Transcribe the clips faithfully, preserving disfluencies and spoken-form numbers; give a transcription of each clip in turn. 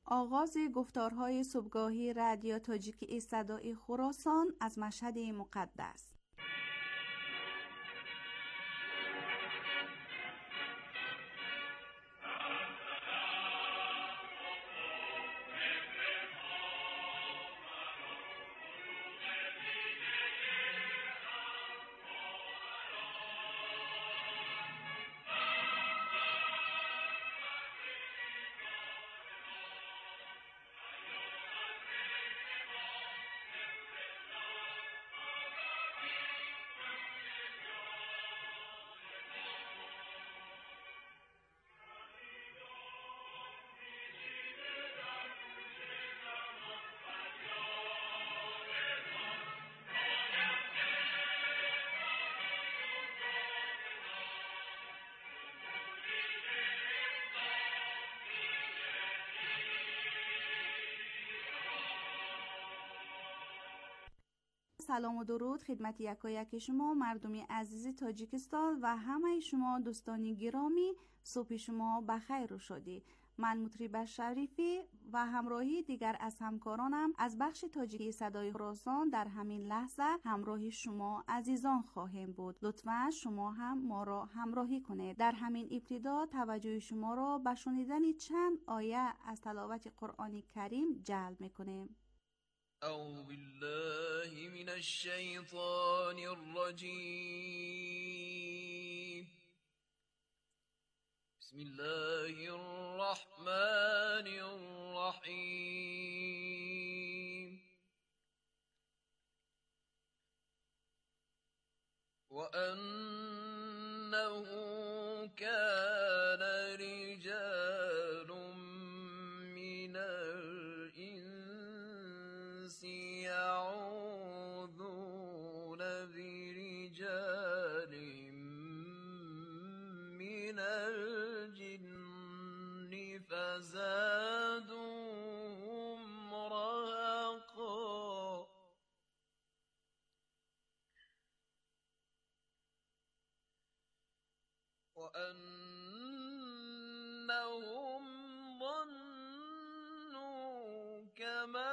آغاز گفتارهای صبحگاهی رادیو تاجیکی صدای خراسان از مشهد مقدس. سلام و درود خدمت یکایک شما مردم عزیز تاجیکستان و همه شما دوستان گرامی. صبح شما بخیر و شادی. من مطرب شریفی و همراهی دیگر از همکارانم از بخش تاجیکی صدای خراسان در همین لحظه همراه شما عزیزان خواهیم بود. لطفاً شما هم ما را همراهی کنید. در همین ابتدا توجه شما را به شنیدن چند آیه از تلاوت قرآن کریم جلب می‌کنیم. أعوذ بالله من الشيطان الرجيم. بسم الله الرحمن الرحيم. وأنه كان رجال من الإنس يعوذون برجال من الجن فزادوهم رهقا. وأنهم ظنوا كما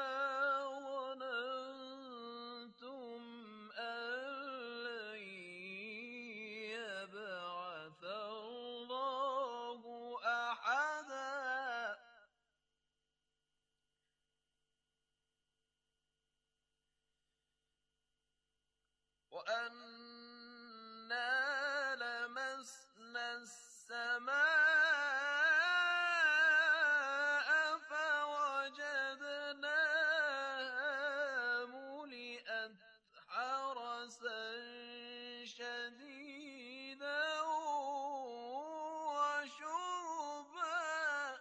ظننتم أن لن يبعث الله أحدا. وأنا لمسنا السماء فوجدناها ملئت حرسا شديدا وشهبا.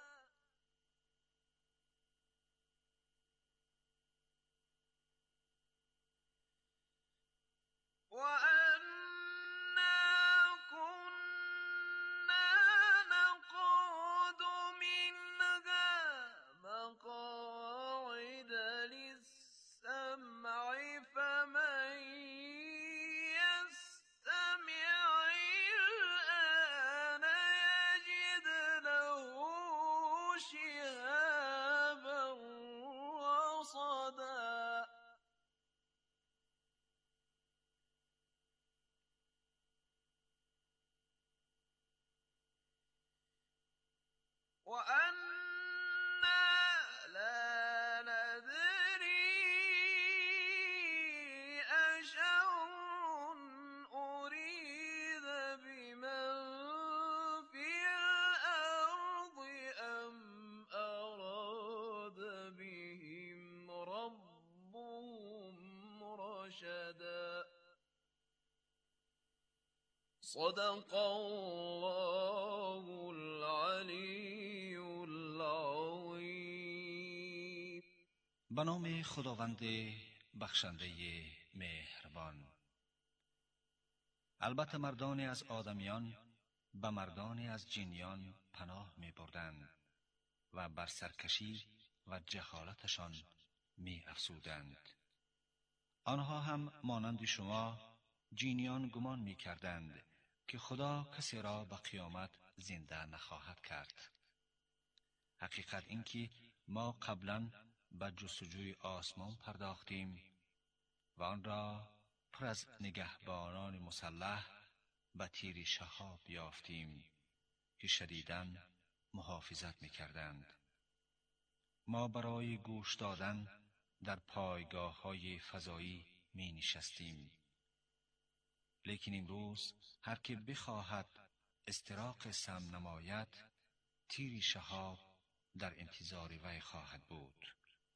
وأنا كنا نقعد منها مقاعد للسمع فمن يستمع الآن يجد له شهابا رصدا. وأنا لا ندري أشر أريد بمن في الأرض أم أراد بهم ربهم رشدا. صدق الله العلی العظیم. به نام خداوند بخشنده مهربان. البته مردانی از آدمیان به مردانی از جنیان پناه می بردند و بر سرکشی و جهالتشان می افزودند. آنها هم مانند شما جنیان گمان می کردند که خدا کسی را به قیامت زنده نخواهد کرد. حقیقت این که ما قبلا به جستجوی آسمان پرداختیم و آن را پر از نگهبانان مسلح به تیر شهاب یافتیم که شدیداً محافظت می‌کردند. ما برای گوش دادن در پایگاه‌های فضایی می نشستیم. لیکن امروز هر که بخواهد استراق سم نماید، تیر شهاب در انتظار وی خواهد بود.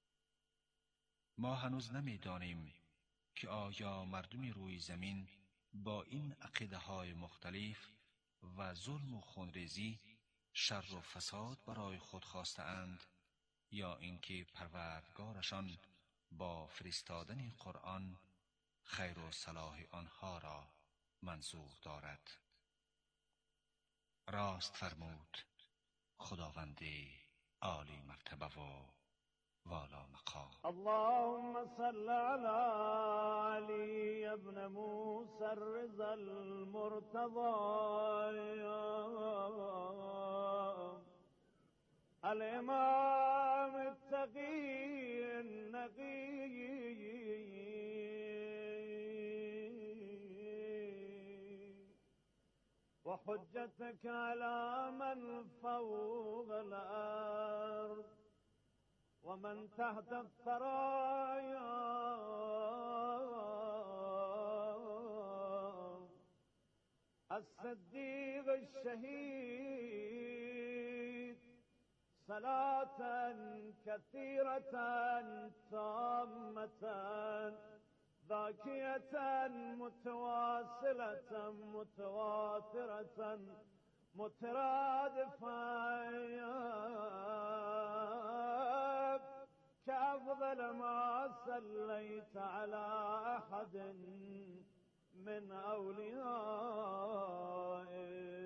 ما هنوز نمی دانیم که آیا مردم روی زمین با این عقیده‌های مختلف و ظلم و خونریزی شر و فساد برای خود خواستند یا اینکه پروردگارشان با فرستادن قرآن خیر و صلاح آنها را منظور دارد. راست فرمود خداوند عالی مرتبه و والا مقام. اللهم صل على علي ابن موسى الرضا المرتضى الامام التقي النقي وحجتك على من فوق الأرض ومن تحت الثرايا الصديق الشهيد صلاة كثيرة تامة ذاكية متواصلة متواترة مترادفة كأفضل ما صليت على أحد من أوليائك.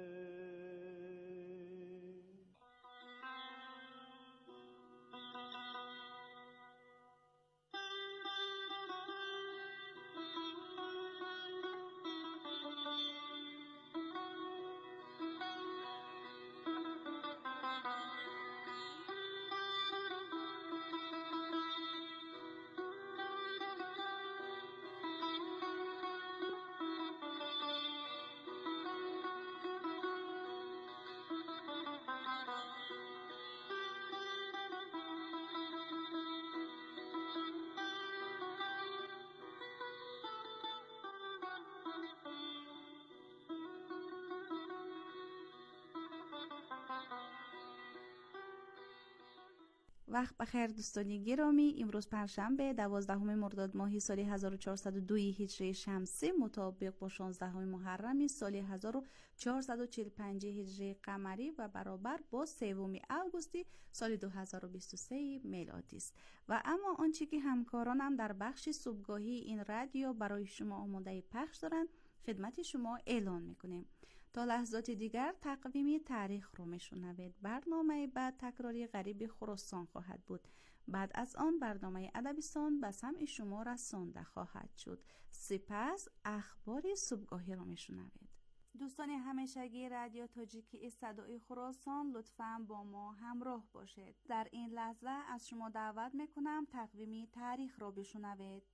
وقت بخیر دوستان گرامی. امروز پنجشنبه دوازدهم مرداد ماه سال هزار و چهارصد و دو هجری شمسی مطابق با شانزدهم محرم سال هزار و چهارصد و چهل و پنج هجری قمری و برابر با سوم اوگوست سال دو هزار و بیست و سه میلادی است. و اما آنچه که همکارانم در بخش صبحگاهی این رادیو برای شما آماده پخش دارند خدمت شما اعلان میکنیم. تا لحظات دیگر تقویم تاریخ رو میشنوید. برنامه بعد تکراری غریب خراسان خواهد بود. بعد از آن برنامه ادبستان به سمع شما رسانده خواهد شد. سپس اخبار صبحگاهی رو میشنوید. دوستان همیشگی رادیو تاجیکی صدای خراسان لطفاً با ما همراه باشید. در این لحظه از شما دعوت میکنم تقویم تاریخ رو بشنوید.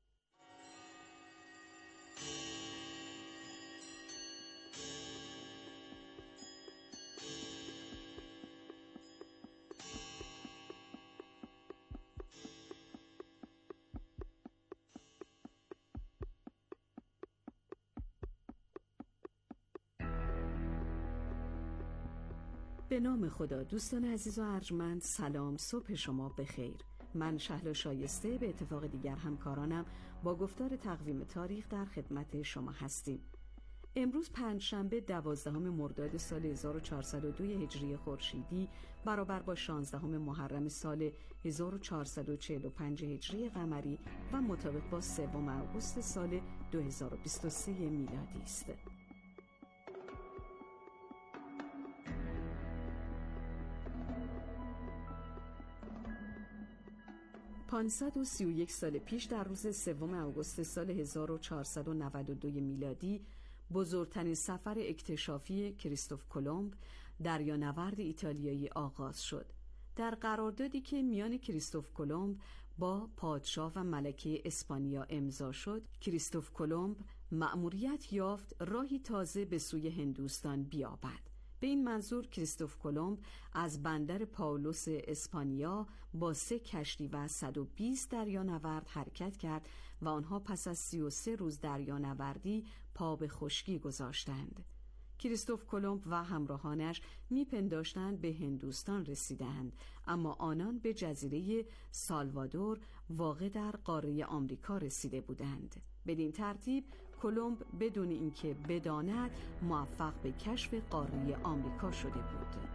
به نام خدا. دوستان عزیز و ارجمند، سلام، صبح شما بخیر. من شهلا شایسته به اتفاق دیگر همکارانم با گفتار تقویم تاریخ در خدمت شما هستیم. امروز پنجشنبه دوازدهم مرداد سال هزار و چهارصد و دو هجری خورشیدی برابر با شانزدهم محرم سال هزار و چهارصد و چهل و پنج هجری قمری و مطابق با سوم اوگوست سال دو هزار و بیست و سه میلادی است. پانصد و سی و یک سال پیش در روز سوم اوگوست سال هزار و چهارصد و نود و دو میلادی بزرگترین سفر اکتشافی کریستوف کلمب دریانورد ایتالیایی آغاز شد. در قراردادی که میان کریستوف کلمب با پادشاه و ملکه اسپانیا امضا شد، کریستوف کلمب مأموریت یافت راهی تازه به سوی هندوستان بیابد. به این منظور کریستوف کلمب از بندر پائولوس اسپانیا با سه کشتی و صد و بیست دریانورد حرکت کرد و آنها پس از سی و سه روز دریانوردی پا به خشکی گذاشتند. کریستوف کلمب و همراهانش میپنداشتند به هندوستان رسیدند، اما آنان به جزیره سالوادور واقع در قاره آمریکا رسیده بودند. بدین ترتیب کلمب بدون اینکه بداند موفق به کشف قاره آمریکا شده بود.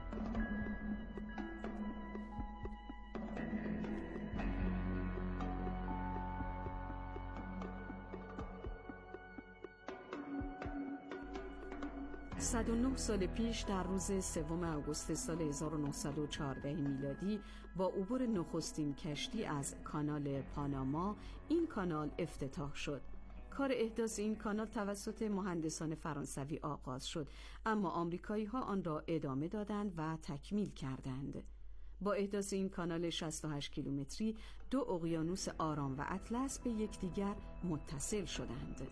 صد و نه سال پیش در روز سوم آگوست سال هزار و نهصد و چهارده میلادی با عبور نخستین کشتی از کانال پاناما این کانال افتتاح شد. کار احداث این کانال توسط مهندسان فرانسوی آغاز شد، اما آمریکایی ها آن را ادامه دادند و تکمیل کردند. با احداث این کانال شصت و هشت کیلومتری دو اقیانوس آرام و اطلس به یکدیگر متصل شدند.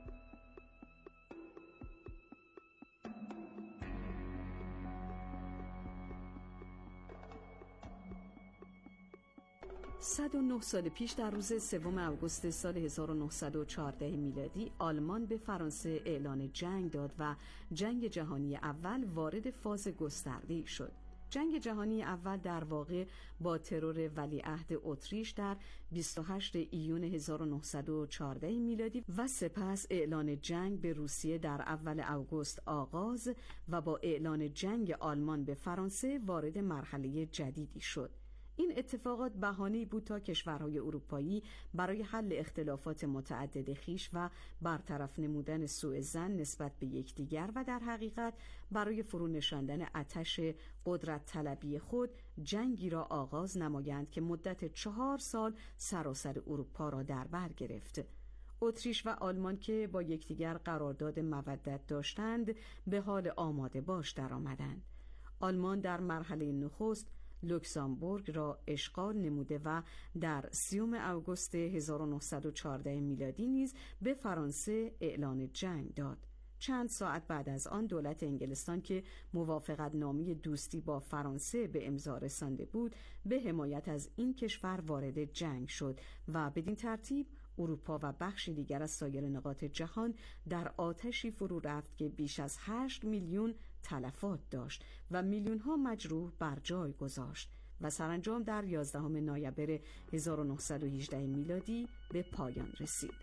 صد و نه سال پیش در روز سوم آگوست سال هزار و نهصد و چهارده میلادی آلمان به فرانسه اعلان جنگ داد و جنگ جهانی اول وارد فاز گسترده‌ای شد. جنگ جهانی اول در واقع با ترور ولیعهد اتریش در بیست و هشتم ایون هزار و نهصد و چهارده میلادی و سپس اعلان جنگ به روسیه در اول آگوست آغاز و با اعلان جنگ آلمان به فرانسه وارد مرحله جدیدی شد. این اتفاقات بهانه‌ای بود تا کشورهای اروپایی برای حل اختلافات متعدد خویش و برطرف نمودن سوء ظن نسبت به یکدیگر و در حقیقت برای فرو نشاندن آتش قدرت طلبی خود جنگی را آغاز نمایند که مدت چهار سال سراسر اروپا را در بر گرفت. اتریش و آلمان که با یکدیگر قرارداد مودت داشتند به حال آماده باش درآمدند. آلمان در مرحله نخست لوکزامبورگ را اشغال نموده و در سیوم آگوست هزار و نهصد و چهارده میلادی نیز به فرانسه اعلان جنگ داد. چند ساعت بعد از آن دولت انگلستان که موافقت نامه دوستی با فرانسه به امضا رسانده بود به حمایت از این کشور وارد جنگ شد و بدین ترتیب اروپا و بخشی دیگر از سایر نقاط جهان در آتشی فرو رفت که بیش از هشت میلیون تلفات داشت و میلیون ها مجروح بر جای گذاشت و سرانجام در یازدهم نوامبر هزار و نهصد و هجده میلادی به پایان رسید.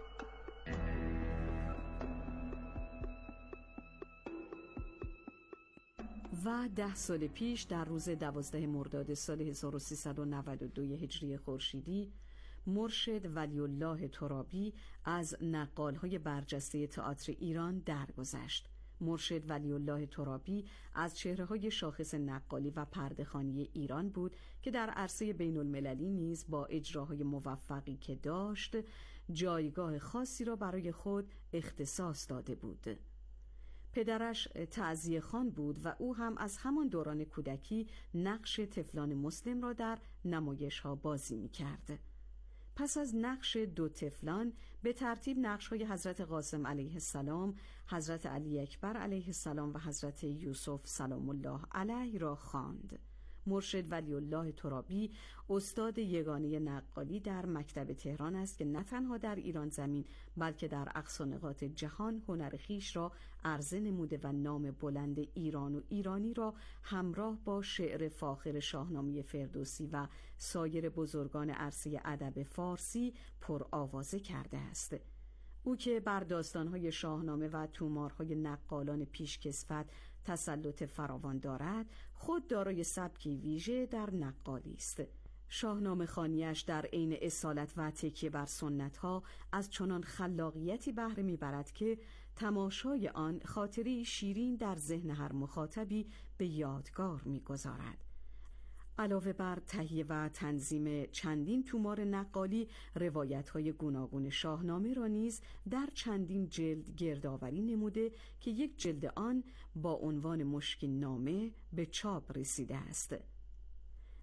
و ده سال پیش در روز دوازده مرداد سال هزار و سیصد و نود و دو هجری خورشیدی مرشد ولی الله ترابی از نقال‌های برجسته تئاتر ایران درگذشت. مرشد ولی الله ترابی از چهره‌های شاخص نقالی و پرده‌خوانی ایران بود که در عرصه بین المللی نیز با اجراهای موفقی که داشت جایگاه خاصی را برای خود اختصاص داده بود. پدرش تعزیه خان بود و او هم از همان دوران کودکی نقش طفلان مسلم را در نمایش‌ها بازی می‌کرد. پس از نقش دو طفلان به ترتیب نقش‌های حضرت قاسم علیه السلام، حضرت علی اکبر علیه السلام و حضرت یوسف سلام الله علیه را خواند. مرشد ولی الله ترابی استاد یگانه نقالی در مکتب تهران است که نه تنها در ایران زمین بلکه در اقصا نقاط جهان هنر خویش را عرضه نموده و نام بلند ایران و ایرانی را همراه با شعر فاخر شاهنامه فردوسی و سایر بزرگان عرصه ادب فارسی پر آوازه کرده است. او که بر داستان‌های شاهنامه و تومارهای نقالان پیشکسوت تسلط فراوان دارد، خود دارای سبکی ویژه در نقالی است. شاهنامه خوانیش در عین اصالت و تکیه بر سنت‌ها از چنان خلاقیتی بهره می‌برد که تماشای آن خاطری شیرین در ذهن هر مخاطبی به یادگار می‌گذارد. علاوه بر تهیه و تنظیم چندین تومار نقالی، روایت‌های گوناگون شاهنامه را نیز در چندین جلد گردآوری نموده که یک جلد آن با عنوان مشکین نامه به چاپ رسیده است.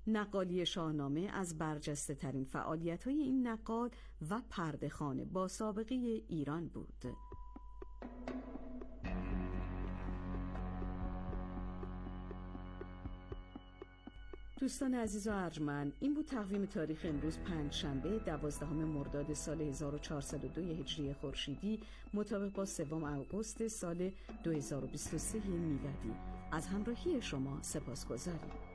نقالی شاهنامه از برجسته ترین فعالیت های این نقال و پرده‌خوان با سابقه ایران بود. دوستان عزیز و ارجمند، این بود تقویم تاریخ امروز پنجشنبه دوازدهم مرداد سال هزار و چهارصد و دو هجری خورشیدی مطابق با سوم آگوست سال دو هزار و بیست و سه میلادی. از همراهی شما سپاسگزاریم.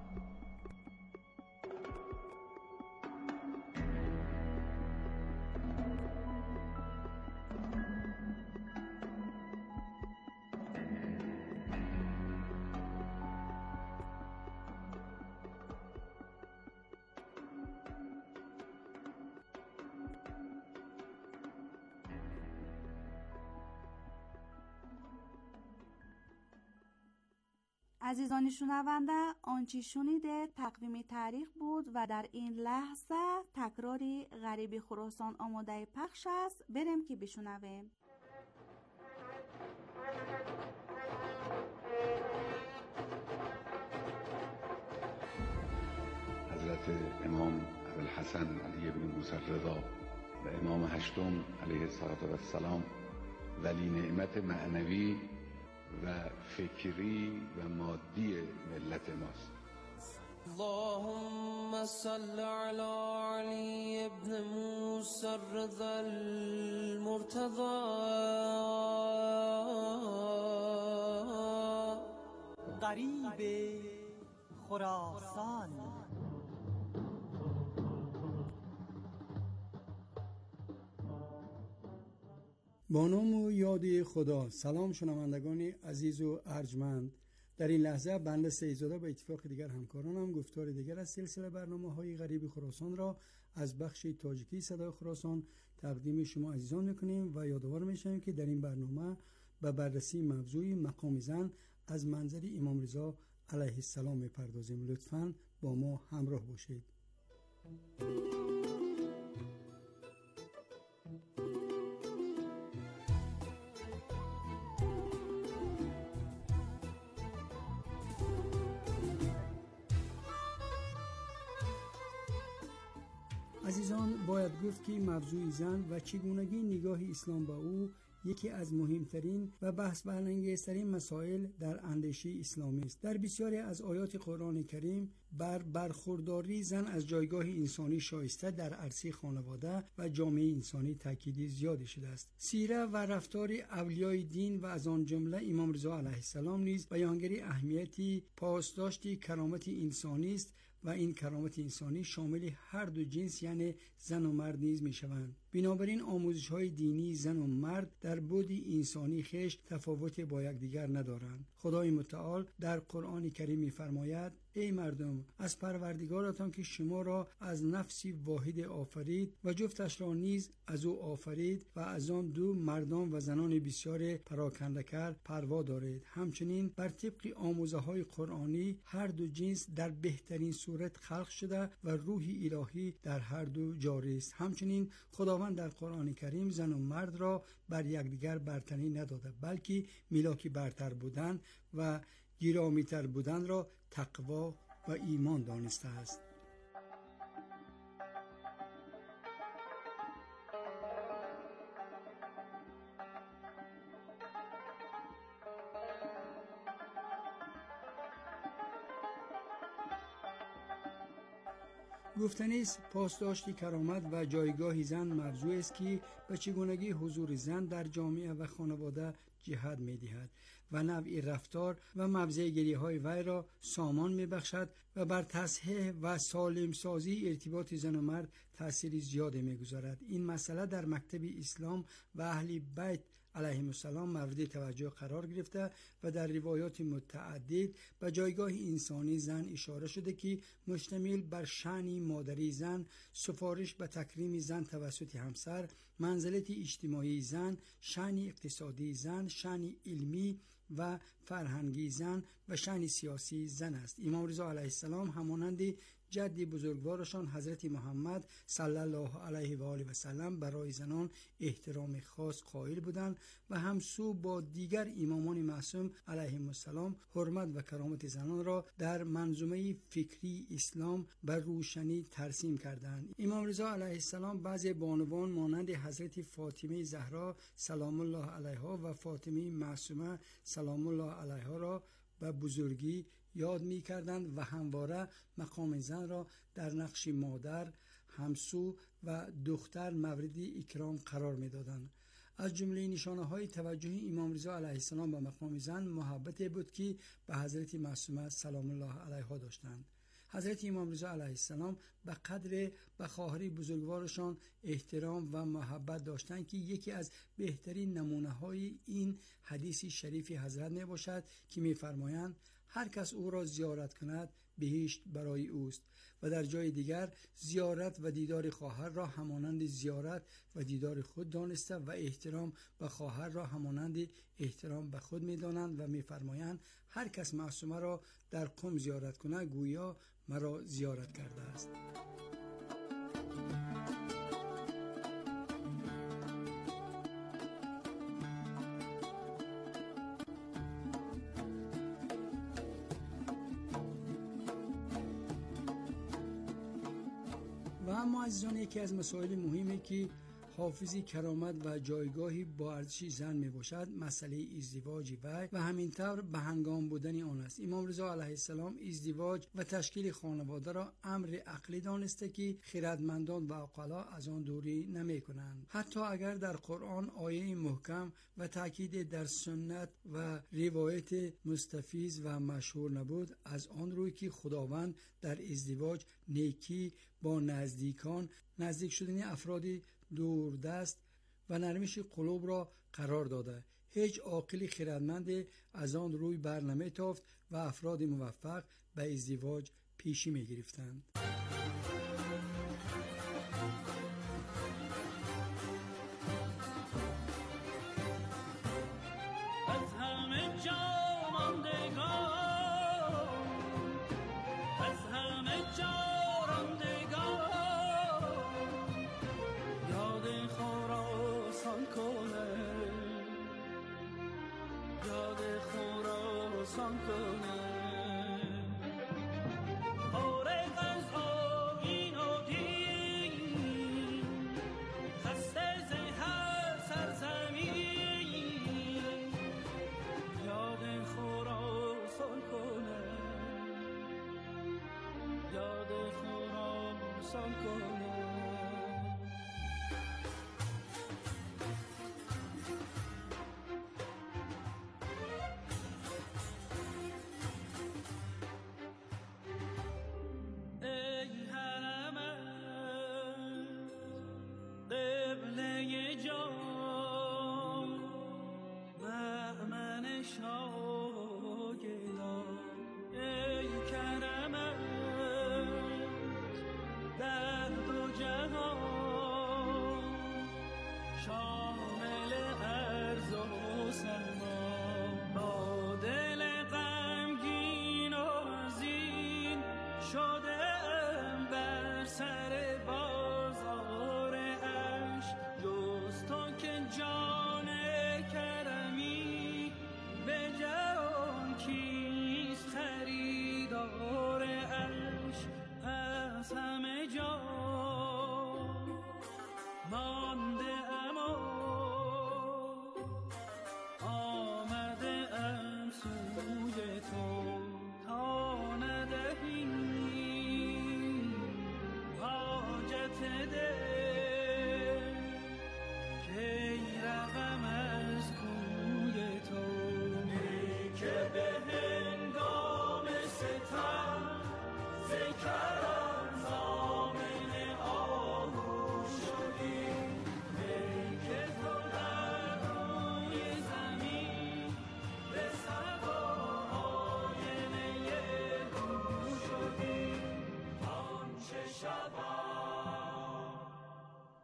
عزیزان شنونده، آنچه شنیده تقویم تاریخ بود و در این لحظه تکراری غریبی خراسان آماده پخش است. بریم که بشنویم. حضرت امام ابوالحسن علی بن موسی رضا و امام هشتم علیه السلام ولی نعمت معنوی و فکری و مادی ملت ماست. اللهم صل علی علی ابن موسی الرضا المرتضی غریب خراسان. با نام و یاد خدا. سلام شنوندگان عزیز و ارجمند. در این لحظه بنده سیدزاده به اتفاق دیگر همکارانم گفتار دیگر از سلسله برنامه‌های غریب خراسان را از بخش تاجیکی صدای خراسان تقدیم شما عزیزان می‌کنیم و یادآور می‌شویم که در این برنامه به بررسی موضوع مقام زن از منظر امام رضا علیه السلام می‌پردازیم. لطفاً با ما همراه باشید. عزیزان، باید گفت که موضوع زن و چگونگی نگاه اسلام به او یکی از مهمترین و بحث برانگیزترین مسائل در اندیشه اسلامی است. در بسیاری از آیات قرآن کریم بر برخورداری زن از جایگاه انسانی شایسته در عرصه خانواده و جامعه انسانی تاکید زیادی شده است. سیره و رفتار اولیای دین و از آن جمله امام رضا علیه السلام نیز بیانگری اهمیتی پاسداشت کرامت انسانی است و این کرامت انسانی شامل هر دو جنس یعنی زن و مرد نیز می شوند. بنابراین آموزش های دینی زن و مرد در بعد انسانی خیش تفاوت با یکدیگر ندارند. خدای متعال در قرآن کریم می فرماید: ای مردم، از پروردگارتان که شما را از نفسی واحد آفرید و جفتش را نیز از او آفرید و از آن دو مردان و زنان بسیار پراکنده کرد پروا دارید. همچنین بر طبق آموزه های قرآنی هر دو جنس در بهترین صورت خلق شده و روح الهی در هر دو جاری است. همچنین خداوند در قرآن کریم زن و مرد را بر یکدیگر برتری نداده، بلکه ملاک برتر بودن و گرامی‌تر بودن را تقوا و ایمان دانسته است. گفتنی است پاسداشت کرامت و جایگاه زن موضوع است که به چگونگی حضور زن در جامعه و خانواده جهت می‌دهد و نوع رفتار و مبزه‌گیری های وی را سامان می‌بخشد و بر تصحیح و سالم سازی ارتباط زن و مرد تأثیر زیادی می‌گذارد. این مسئله در مکتب اسلام و اهل بیت علیهم السلام مورد توجه قرار گرفته و در روایات متعدد به جایگاه انسانی زن اشاره شده که مشتمل بر شأن مادری زن، سفارش به تکریم زن توسط همسر، منزلت اجتماعی زن، شأن اقتصادی زن، شأن علمی و فرهنگی زن و شأن سیاسی زن است. امام رضا علیه السلام همانند جدی بزرگوارشان حضرت محمد صلی الله علیه و آله و سلم برای زنان احترام خاص قائل بودند و همسو با دیگر امامان معصوم علیهم السلام حرمت و کرامت زنان را در منظومه فکری اسلام بر روشنی ترسیم کردند. امام رضا علیه السلام بعضی بانوان مانند حضرت فاطمه زهرا سلام الله علیها و فاطمه معصومه سلام الله علیها را به بزرگی یاد می کردند و همواره مقام زن را در نقش مادر، همسو و دختر مورد اکرام قرار می دادند. از جمله نشانه های توجه امام رضا علیه السلام به مقام زن محبت بود که به حضرت معصومه سلام الله علیها داشتند. حضرت امام رضا علیه السلام به قدر به خواهر بزرگوارشان احترام و محبت داشتند که یکی از بهترین نمونه های این حدیث شریف حضرت می باشد که می فرمایند هر کس او را زیارت کند بهشت برای اوست. و در جای دیگر زیارت و دیدار خواهر را همانند زیارت و دیدار خود دانسته و احترام به خواهر را همانند احترام به خود می دانند و می فرمایند هر کس معصومه را در قم زیارت کند گویا مرا زیارت کرده است. و اما عزیزان یکی از مسائل مهمی که حافظی کرامت و جایگاهی با ارزش زن می باشد مسئله ازدواج وی و همینطور به هنگام بودن آن است. امام رضا علیه السلام ازدواج و تشکیل خانواده را امر عقلی دانسته که خردمندان و عقلا از آن دوری نمی کنند. حتی اگر در قرآن آیه محکم و تاکید در سنت و روایت مستفیض و مشهور نبود، از آن روی که خداوند در ازدواج نیکی با نزدیکان، نزدیک شدن افرادی دوردست و نرمش قلوب را قرار داده. هیچ عاقل خردمند از آن روی بر نمی‌تافت و افراد موفق به ازدواج پیشی می گرفتند. جان کرمی به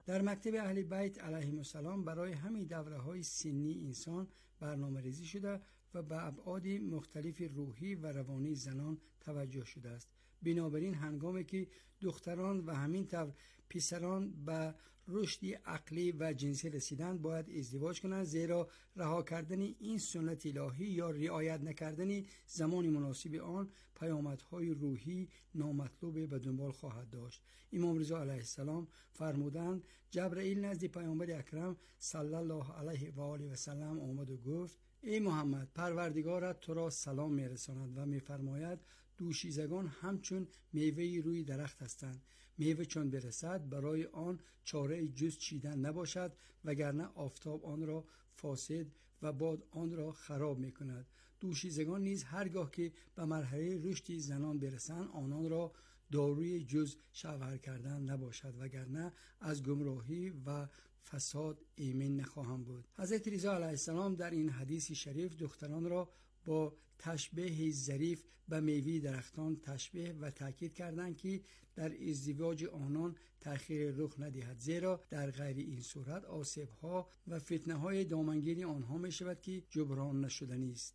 در مکتب اهل بیت علیهم السلام برای همین دوره‌های سنی انسان برنامه ریزی شده و به ابعاد مختلف روحی و روانی زنان توجه شده است. بنابراین هنگامی که دختران و همین طور پسران به رشد عقلی و جنسی رسیدند باید ازدواج کنند، زیرا رها کردن این سنت الهی یا رعایت نکردن زمان مناسب آن پیامدهای روحی نامطلوب به دنبال خواهد داشت. امام رضا علیه السلام فرمودند جبرائیل نزد پیامبر اکرم صلی الله علیه و آله و سلم آمد و گفت ای محمد، پروردگارت تو را سلام میرساند و میفرماید دوشیزگان همچون میوه روی درخت هستند. میوه چون برسد برای آن چاره جز چیدن نباشد، وگرنه آفتاب آن را فاسد و باد آن را خراب می کند. دوشیزگان نیز هرگاه که به مرحله رشد زنان برسند آنان را داروی جز شوهر کردن نباشد، وگرنه از گمراهی و فساد ایمن نخواهم بود. حضرت رضا علیه السلام در این حدیث شریف دختران را با تشبیه ظریف به میوه درختان تشبیه و تاکید کردند که در ازدواج آنان تأخیر رخ ندهد، زیرا در غیر این صورت آسیب‌ها و فتنه‌های دامنگیر آنها می شود که جبران نشدنی است.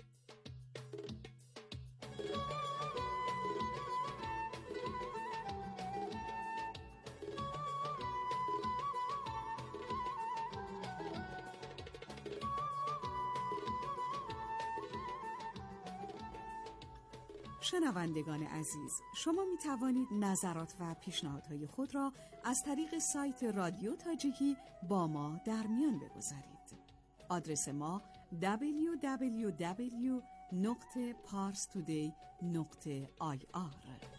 شنوندگان عزیز، شما می توانید نظرات و پیشنهادهای خود را از طریق سایت رادیو تاجیکی با ما در میان بگذارید. آدرس ما دبلیو دبلیو دبلیو دات پارس تودی دات آی آر.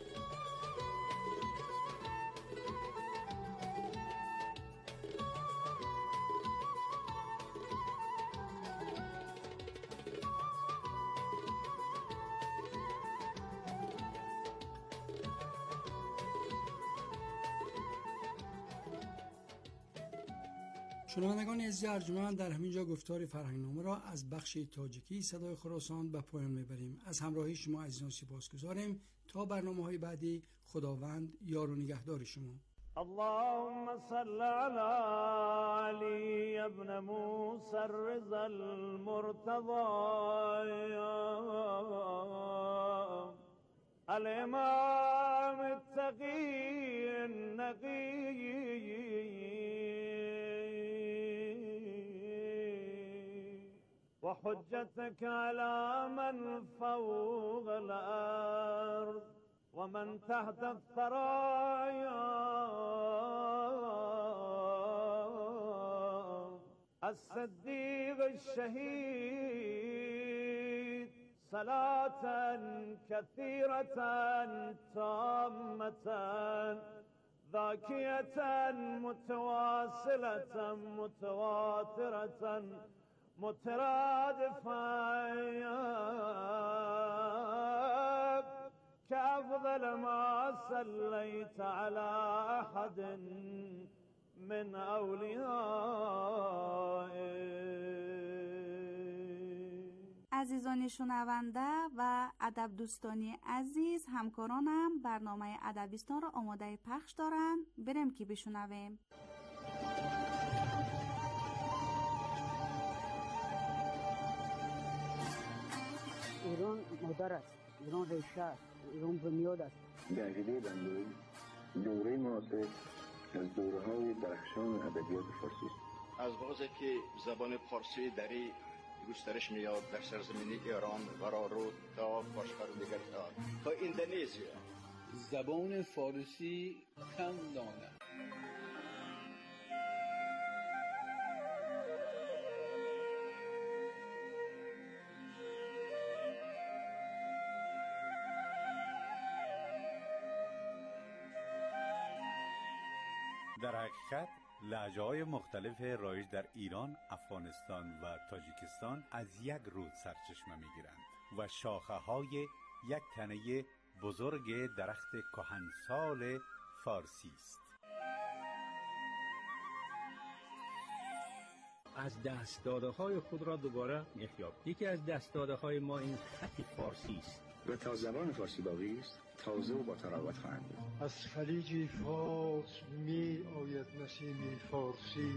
شنوندگان عزیز ارجمند، در همینجا گفتار فرهنگنامه را از بخش تاجیکی صدای خراسان به پایان میبریم. از همراهی شما عزیزان سپاسگزاریم. تا برنامه‌های بعدی خداوند یار و نگهدار شما. اللهم صل على علي ابن موسى الرضا المرتضى الامام التقي النقي وحجتك على من فوق الأرض ومن تحت الثرايا الصديق الشهيد صلاة كثيرة تامة ذاكية متواصلة متواترة مترادفة كأفضل ما صليت على أحد من أوليائك. عزیزان شنونده و ادب دوستانی عزیز، همکارانم برنامه ادبیستان را آماده پخش دارند. بریم که بشنویم. ایران مادر است، ایران ریشه است، ایران بنیاد است. به عقیده بنده دوره معاصر از دوره‌های درخشان ادبیات فارسی است. از وقتی که زبان فارسی دری گسترش می‌یابد در سرزمین ایران قرار تا باشقرارگران تا اندونزیا، زبان فارسی کم داند. در حقیقت لهجه‌های مختلف رایج در ایران، افغانستان و تاجیکستان از یک رود سرچشمه می‌گیرند و شاخه‌های یک تنه بزرگ درخت کهنسال فارسی است. از دست‌داده‌های خود را دوباره می‌یابیم. یکی از دست‌داده‌های ما این خط فارسی است. و تا زبان فارسی باقی است تازه و با تراوت خواهند بود. از خلیج فارس می آید نسیم فارسی.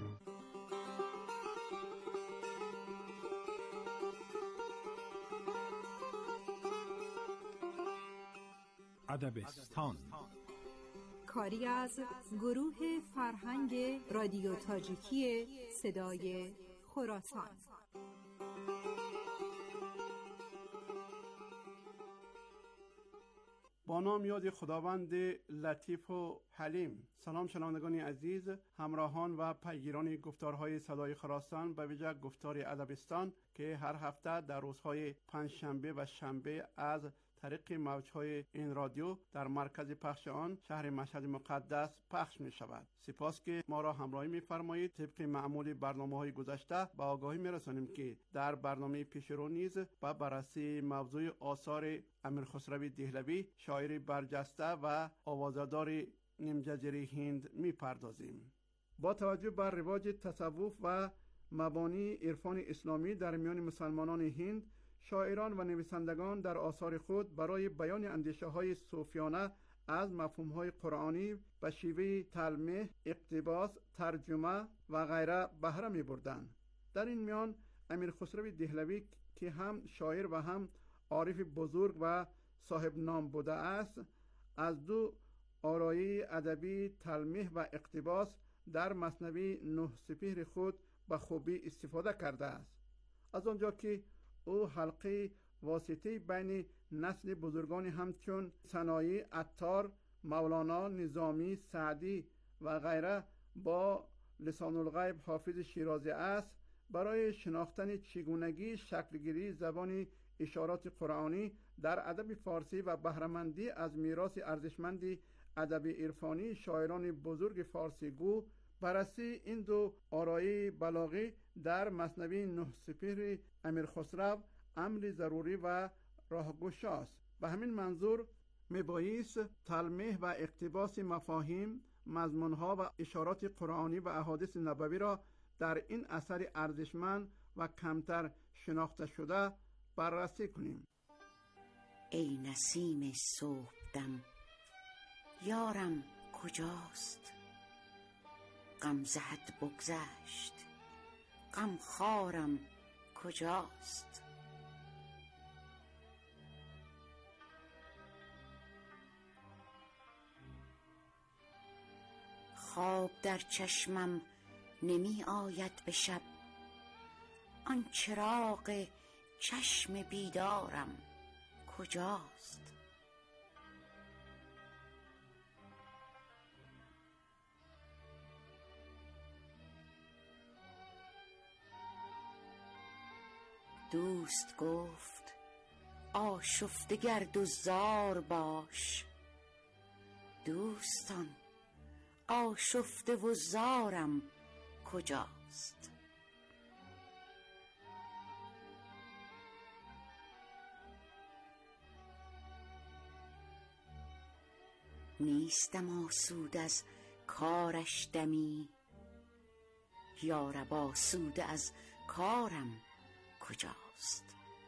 ادبستان کاری از گروه فرهنگ رادیو تاجیکی صدای خراسان. با نام یاد خداوند لطیف و حلیم. سلام شنوندگان عزیز، همراهان و پیگیران گفتارهای صدای خراسان، به ویژه گفتار ادبستان که هر هفته در روزهای پنجشنبه و شنبه از طریق موجهای این رادیو در مرکز پخش آن شهر مشهد مقدس پخش می شود. سپاس که ما را همراهی می فرمایید. طبق معمول برنامه های گذشته با آگاهی می رسانیم که در برنامه پیشرو نیز با بررسی موضوع آثار امیر خسروی دهلوی، شاعر برجسته و آوازه‌دار نیم جزیره هند می پردازیم. با توجه بر رواج تصوف و مبانی عرفان اسلامی در میان مسلمانان هند، شاعران و نویسندگان در آثار خود برای بیان اندیشه‌های صوفیانه از مفهوم‌های قرآنی به شیوه تلمیح، اقتباس، ترجمه و غیره بهره می‌بردند. در این میان امیر خسروی دهلوی که هم شاعر و هم عارف بزرگ و صاحب نام بوده است، از دو آرایه ادبی تلمیح و اقتباس در مثنوی نه سپهر خود به خوبی استفاده کرده است. از آنجا که او حلقه واسطه بین نسل بزرگان همچون ثنایی، عطار، مولانا، نظامی، سعدی و غیره با لسان الغیب حافظ شیرازی است، برای شناختن چگونگی شکلگیری زبان اشارات قرآنی در ادب فارسی و بهره‌مندی از میراث ارزشمند ادب عرفانی شاعران بزرگ فارسی گو، بررسی این دو آرایه بلاغی در مثنوی نه سپهر امیر خسرو امر ضروری و راهگشا است. به همین منظور میبایست تلمیح و اقتباس مفاهیم، مضمونها و اشارات قرآنی و احادیث نبوی را در این اثر ارزشمند و کمتر شناخته شده بررسی کنیم. ای نسیم صبحدم یارم کجاست؟ غم زهد بگذشت، غم خارم کجاست؟ خواب در چشمم نمی آید به شب، آن چراغ چشم بیدارم کجاست؟ دوست گفت آشفته گرد و زار باش، دوستان آشفته و زارم کجاست؟ نیستم آسود از کارش دمی، یارب آسود از کارم کجاست؟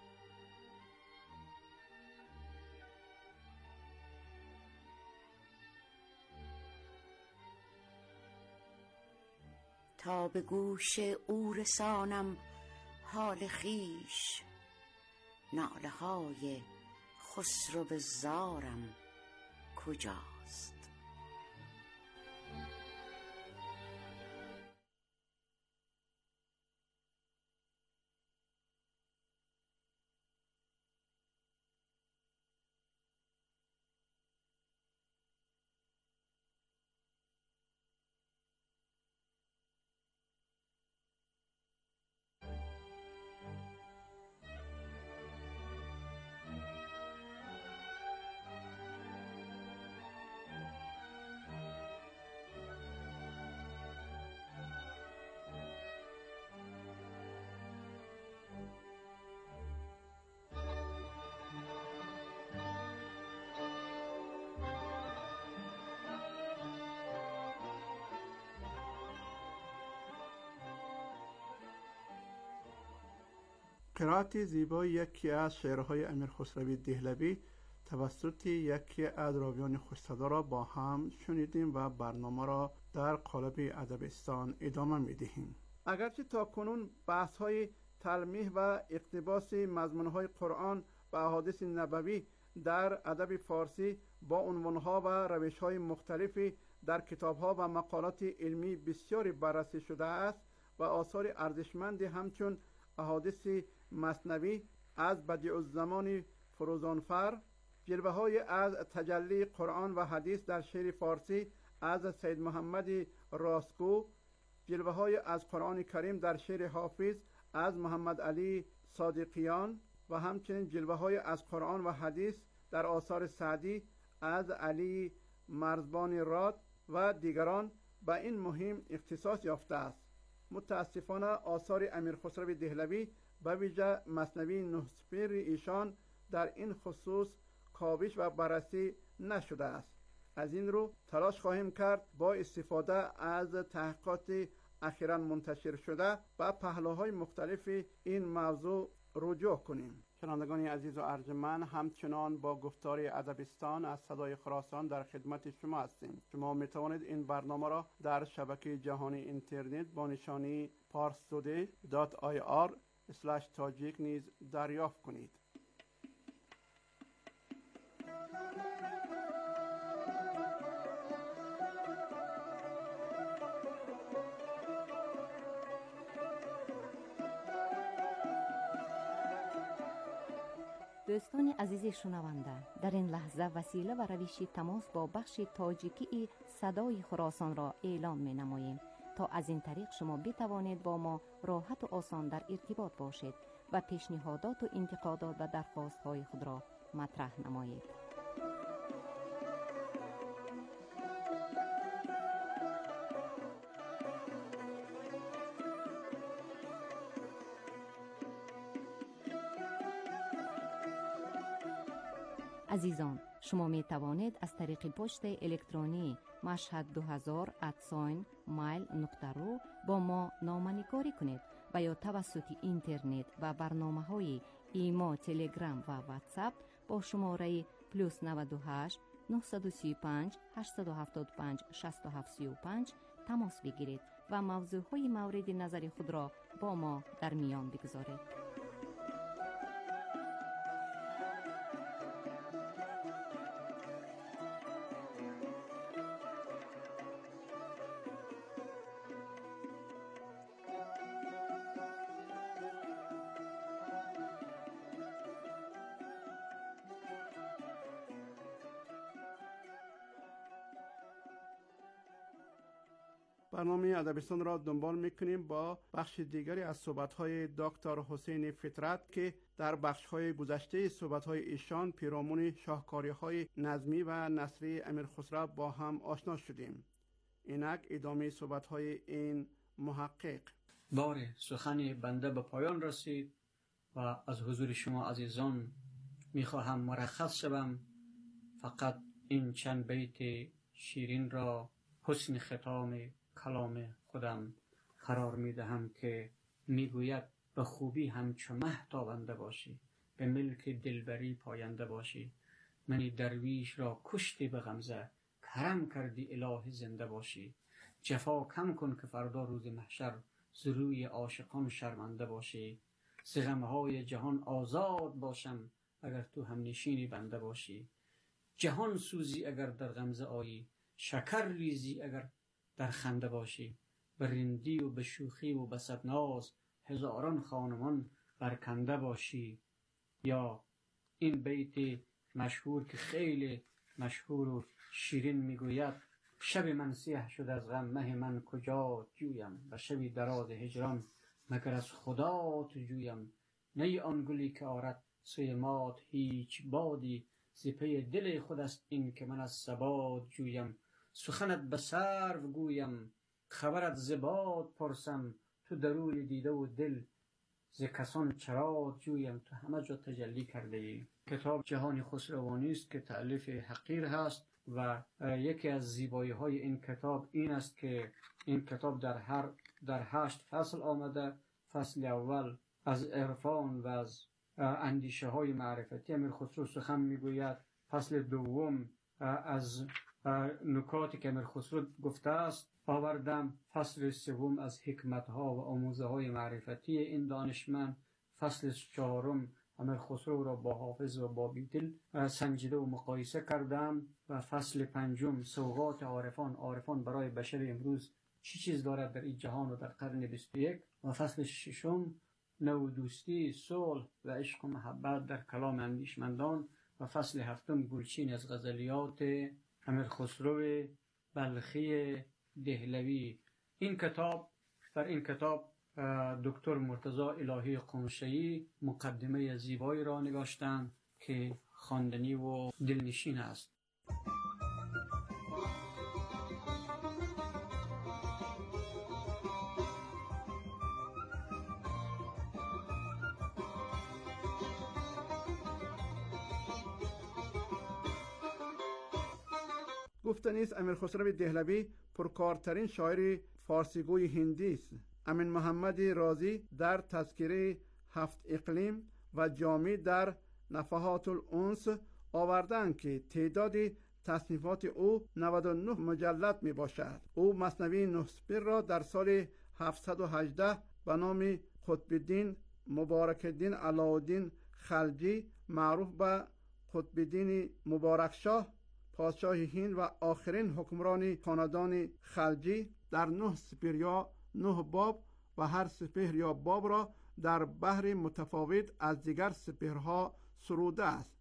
تا به گوش او رسانم حال خویش، ناله های خسرو زارم کجاست؟ قرائت زیبای یکی از شعرهای امیر خسروی دهلوی توسط یکی از راویان خوش‌صدا را با هم شنیدیم و برنامه را در قالب ادبستان ادامه می‌دهیم. اگرچه تا کنون بحث‌های تلمیح و اقتباس مضمون‌های قرآن و احادیث نبوی در ادب فارسی با عنوان‌ها و روش‌های مختلفی در کتاب‌ها و مقالات علمی بسیاری بررسی شده است و آثار ارزشمندی همچون احادیث مثنوی از بدیع الزمان فروزانفر، جلوه‌های از تجلی قرآن و حدیث در شعر فارسی از سید محمد راستگو، جلوه‌های از قرآن کریم در شعر حافظ از محمد علی صادقیان و همچنین جلوه‌های از قرآن و حدیث در آثار سعدی از علی مرزبان راد و دیگران به این مهم اختصاص یافته است. متاسفانه آثار امیر خسرو دهلوی به ویژه مثنوی نه‌سپر ایشان در این خصوص کاوش و بررسی نشده است. از این رو تلاش خواهیم کرد با استفاده از تحقیقات اخیراً منتشر شده و پهلوهای مختلف این موضوع رجوع کنیم. شنوندگان عزیز و ارجمند، همچنان با گفتار ادبستان از صدای خراسان در خدمت شما هستیم. شما می توانید این برنامه را در شبکه جهانی اینترنت با نشانی parstoday دات آی آر اسلش تاجیک نیز دریافت کنید. دوستان عزیز شنونده، در این لحظه وسیله و روش تماس با بخش تاجیکی صدای خراسان را اعلام می نماییم تا از این طریق شما بتوانید با ما راحت و آسان در ارتباط باشید و پیشنهادات و انتقادات و درخواست های خود را مطرح نمایید. عزیزان، شما می توانید از طریق پست الکترونی مشهد دو هزار ات مایل نقطه رو با ما نامه‌نگاری کنید و یا توسط اینترنت و برنامه های ایما، تلگرام و واتساپ با شماره پلوس نود و هشت نه سه پنج هشت هفت پنج شش هفت سه پنج تماس بگیرید و موضوع های مورد نظر خود را با ما در میان بگذارید. برنامه ادبستان را دنبال میکنیم با بخش دیگری از صحبت‌های دکتر حسین فطرت که در بخش‌های گذشته صحبت‌های ایشان پیرامون شاهکاری‌های نظمی و نثری امیر خسرو با هم آشنا شدیم. اینک ادامه صحبت‌های این محقق. بار سخن بنده به پایان رسید و از حضور شما عزیزان میخواهم مرخص شوم. فقط این چند بیت شیرین را حسن ختام کلام خودم قرار می دهم که می گوید به خوبی همچو مه تابنده باشی، به ملک دلبری پاینده باشی. منی درویش را کشتی به غمزه، کرم کردی الهی زنده باشی. جفا کم کن که فردا روز محشر، ز روی عاشقان شرمنده باشی. ز غمهای جهان آزاد باشم، اگر تو هم نشینی بنده باشی. جهان سوزی اگر در غمزه آیی، شکر ریزی اگر در خنده باشی. به رندی و به شوخی و به صدناز، هزاران خانمان برکنده باشی. یا این بیت مشهور که خیلی مشهور و شیرین میگوید: شب من سیاه شد از غم، مه من کجا جویم. و شبی دراز هجران، مگر از خدا تو جویم. نی آن گلی که آرد سوی مات هیچ بادی، ز پی دل خود است این که من از ثبات جویم. سخنت به سرو گویم، خبرت ز باد پرسم. تو درون دیده و دل، ز کسان چرا جویم. تو همه جا تجلی کرده ای. کتاب جهان خسروانی است که تألیف حقیر هست و یکی از زیبایی های این کتاب این است که این کتاب در هر در هشت فصل آمده. فصل اول از عرفان و از اندیشه های معرفتی امیر خسرو سخن میگوید. فصل دوم از نکاتی که امیر خسرو گفته است آوردم. فصل سوم از حکمت‌ها و آموزه‌های معرفتی این دانشمند. فصل چهارم امیر خسرو را با حافظ و با بیدل سنجیده و مقایسه کردم. و فصل پنجم سوغات عارفان، عارفان برای بشر امروز چی چیز دارد در این جهان و در قرن بیست و یک. و فصل ششم نو دوستی، صلح و عشق و محبت در کلام اندیشمندان. و فصل هفتم گلچین از غزلیات امیر خسرو بلخی دهلوی. این کتاب در این کتاب دکتر مرتضی الهی قمشه‌ای مقدمه زیبایی را نگاشتند که خواندنی و دلنشین است. گفته نیست امیر خسرو دهلوی پرکارترین شاعر فارسیگوی هندی است. امین محمد رازی در تذکره هفت اقلیم و جامی در نفحات الانس آوردند که تعداد تصنیفات او نود و نه مجلد می باشد. او مثنوی نهسپر را در سال هفتصد و هجده به نام قطب الدین مبارک الدین علاءالدین خلجی معروف به قطب الدین مبارک شاه پادشاه هند و آخرین حکمران خاندان خلجی در نه سپهر یا نه باب و هر سپهر یا باب را در بحر متفاوت از دیگر سپهرها سروده است.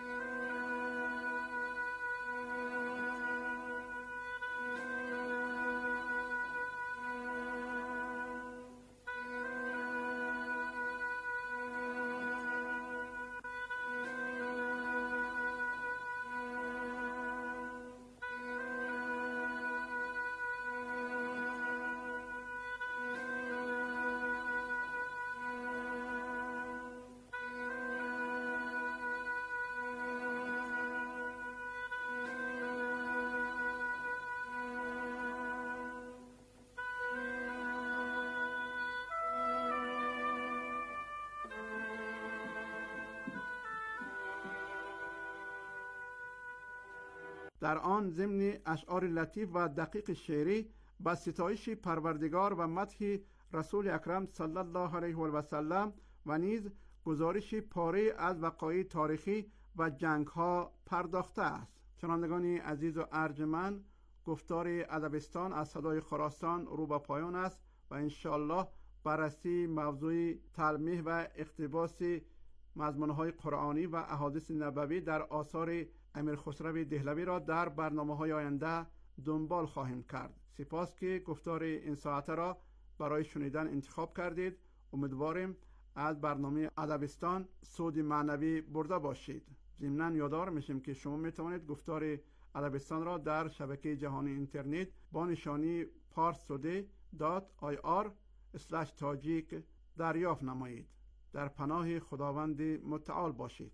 در آن ضمن اشعار لطیف و دقیق شعری با ستایش پروردگار و مدح رسول اکرم صلی الله علیه و سلم و نیز گزارش پاره از وقایع تاریخی و جنگ ها پرداخته است. شنوندگان عزیز و ارجمند، گفتار ادبستان از صدای خراسان رو به پایان است و انشالله بررسی موضوع تلمیح و اقتباس مضمونهای قرآنی و احادیث نبوی در آثار امیر خسرو دهلوی را در برنامه‌های آینده دنبال خواهیم کرد. سپاس که گفتار این ساعته را برای شنیدن انتخاب کردید. امیدواریم از برنامه ادبستان سود معنوی برده باشید. ضمناً یادآور میشیم که شما میتوانید گفتار ادبستان را در شبکه جهانی اینترنت با نشانی پارسوده دات آی آر اسلش تاجیک دریافت نمایید. در پناه خداوند متعال باشید.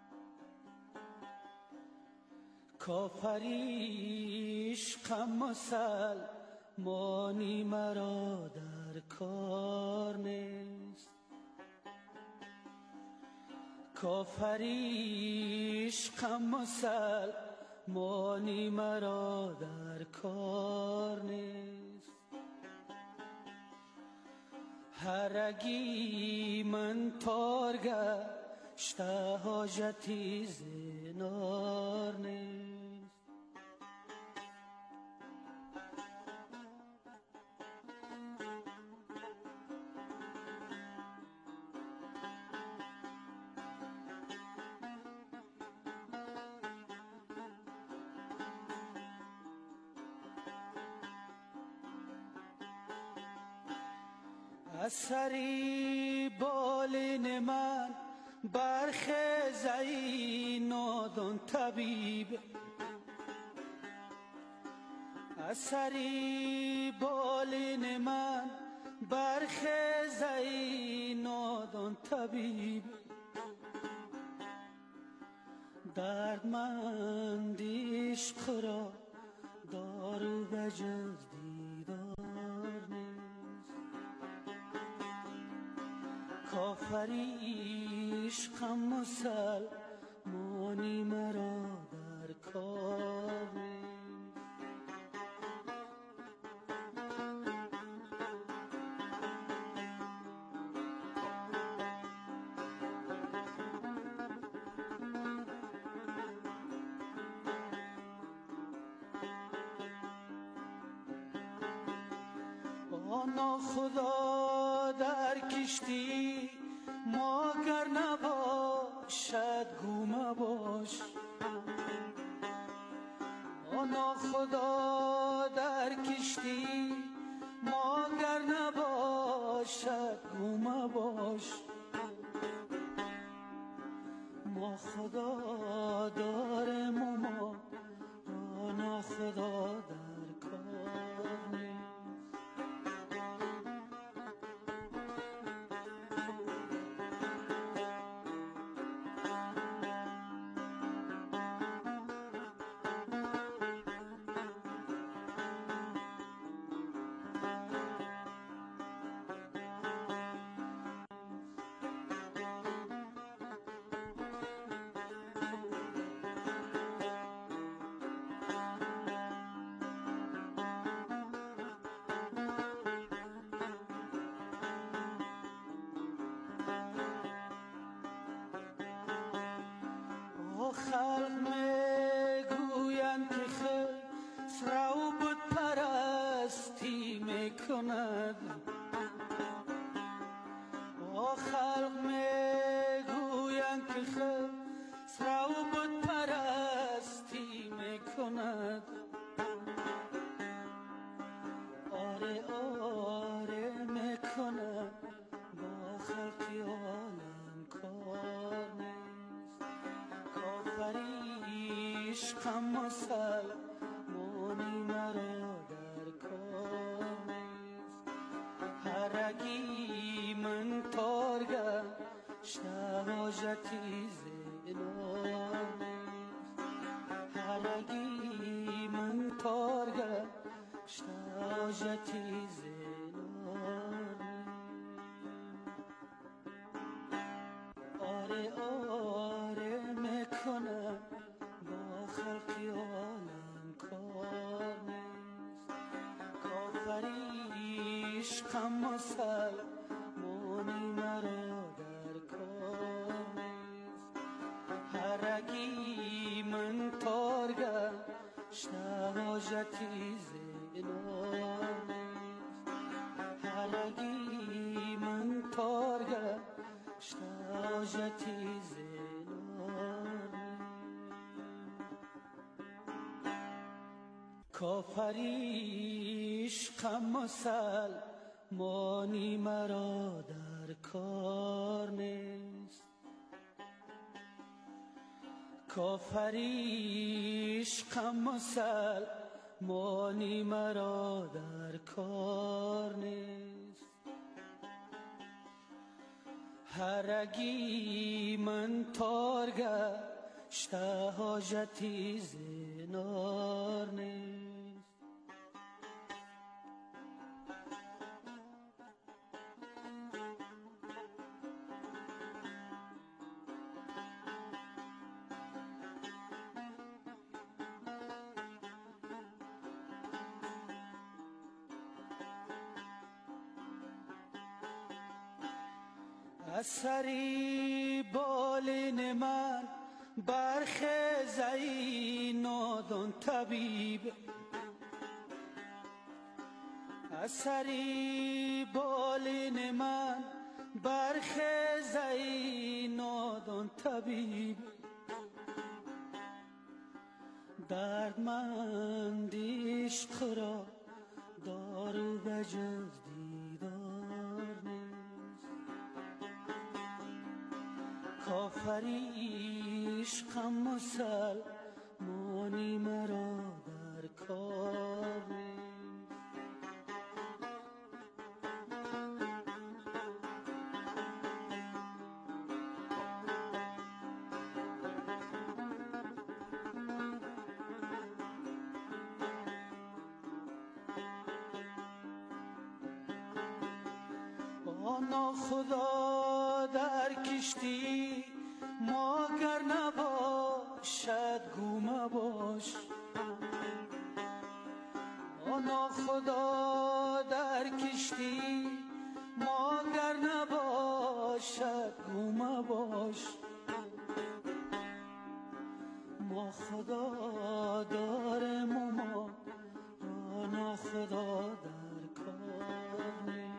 کافریش غم مسلمانی مرا در کار نیست، کافریش غم مسلمانی مرا در کار نیست. هرگی من تار گشته حاجتی زنار نیست. از سری بالین من برخیز ای نادان طبیب، از سری بالین من برخیز ای نادان طبیب. دردمند عشق را دارو بجز دیدار نیست، کافریش غم مسلمانی مانی مرا در کار نیست. آنا خدا در کشتی ما گر نباشد گو مباش. آنا خدا در کشتی ما گر نباشد گو مباش. ما خدا داریم و ما آنا خدا در کار نیست. خلق میگویند که خسرو بت پرستی میکند. خلق میگویند که خسرو بت پرستی میکند. آره آره میکند با خلقی عالم کار نیست. عشقم مسلمانی مرا در کار نیست. هرگی من تار گشته حاجتی زینار نیست. هرگی من تار گشته حاجتی زینار نیست. آره آره میکنم با خلقی عالم کار نیست. کافری عشقم مسلمانی مرا در کار نیست. هرگی من تار گشته حاجتی زینار نیست. هرگی من تار گشته حاجتی زینار نیست. کافری عشقم مسلمانی مرا در کار نیست. کافری عشقم مسلمانی مرا در کار نیست. هرگی من تار گشته حاجتی زینار نیست. از سری بالین من برخیز ای نادان طبیب. از سری بالین من برخیز ای نادان طبیب. دردمند عشق را دارو به جز دیدار نیست. کافری عشقم مسلمانی مرا در کار نیست. آنا خدا در کشتی ما گر نباشد کشتی ما گر نباشد گو مباش ما خدا داریم و ما را ناخدا در کار نیست.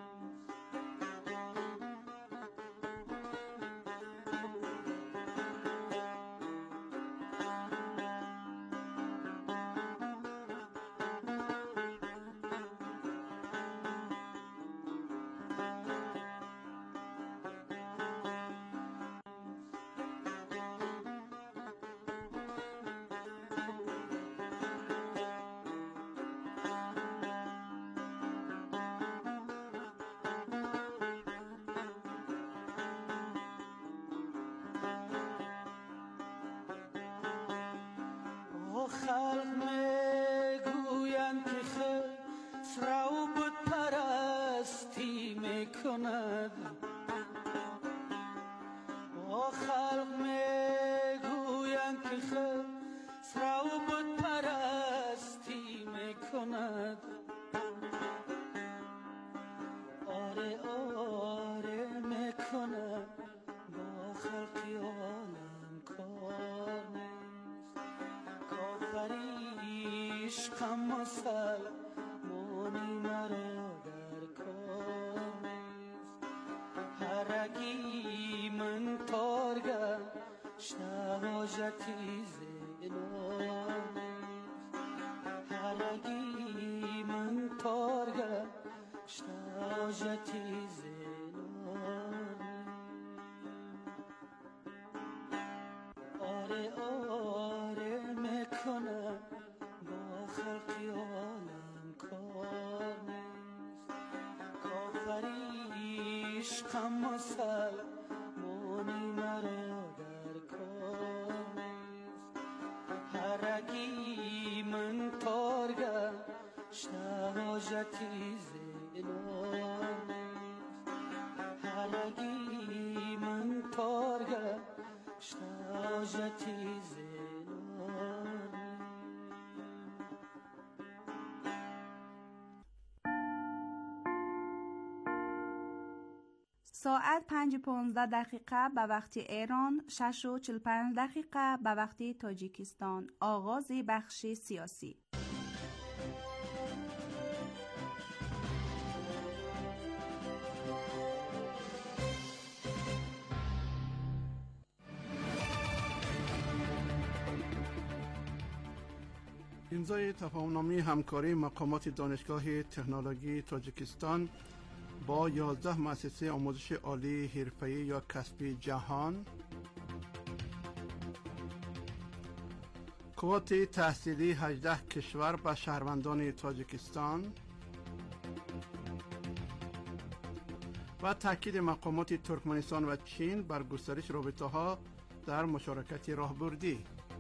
خلق میگویند که خسرو بت پرستی میکند و خلق میگویند که خسرو بت پرستی میکند آره آره میکند با خلقی عالم کار نیست. عشقم مسلمانی مرا در کار نیست. هرگی من تار گشته حاجتی زینار نیست. هرگی من تار گشته حاجتی زینار نیست. آره آره میکنم با خلقی عالم کار نیست. کافری عشقم مسلمانی مرا در کار نیست. هرگی من تار گشته حاجتی زینار نیست. هرگی من تار گشته حاجتی زینار نیست. ساعت پنج پانزده دقیقه به وقت ایران، شش و چل پنج دقیقه به وقت تاجیکستان. آغاز بخش سیاسی. امضای تفاهم‌نامه همکاری مقامات دانشگاه تکنولوژی تاجیکستان با یازده مؤسسه آموزش عالی حرفه‌ای یا کسبی جهان، کوت تحصیلی هجده کشور به شهروندان تاجیکستان و تاکید مقامات ترکمنستان و چین بر گسترش رابطه‌ها در مشارکت راهبردی.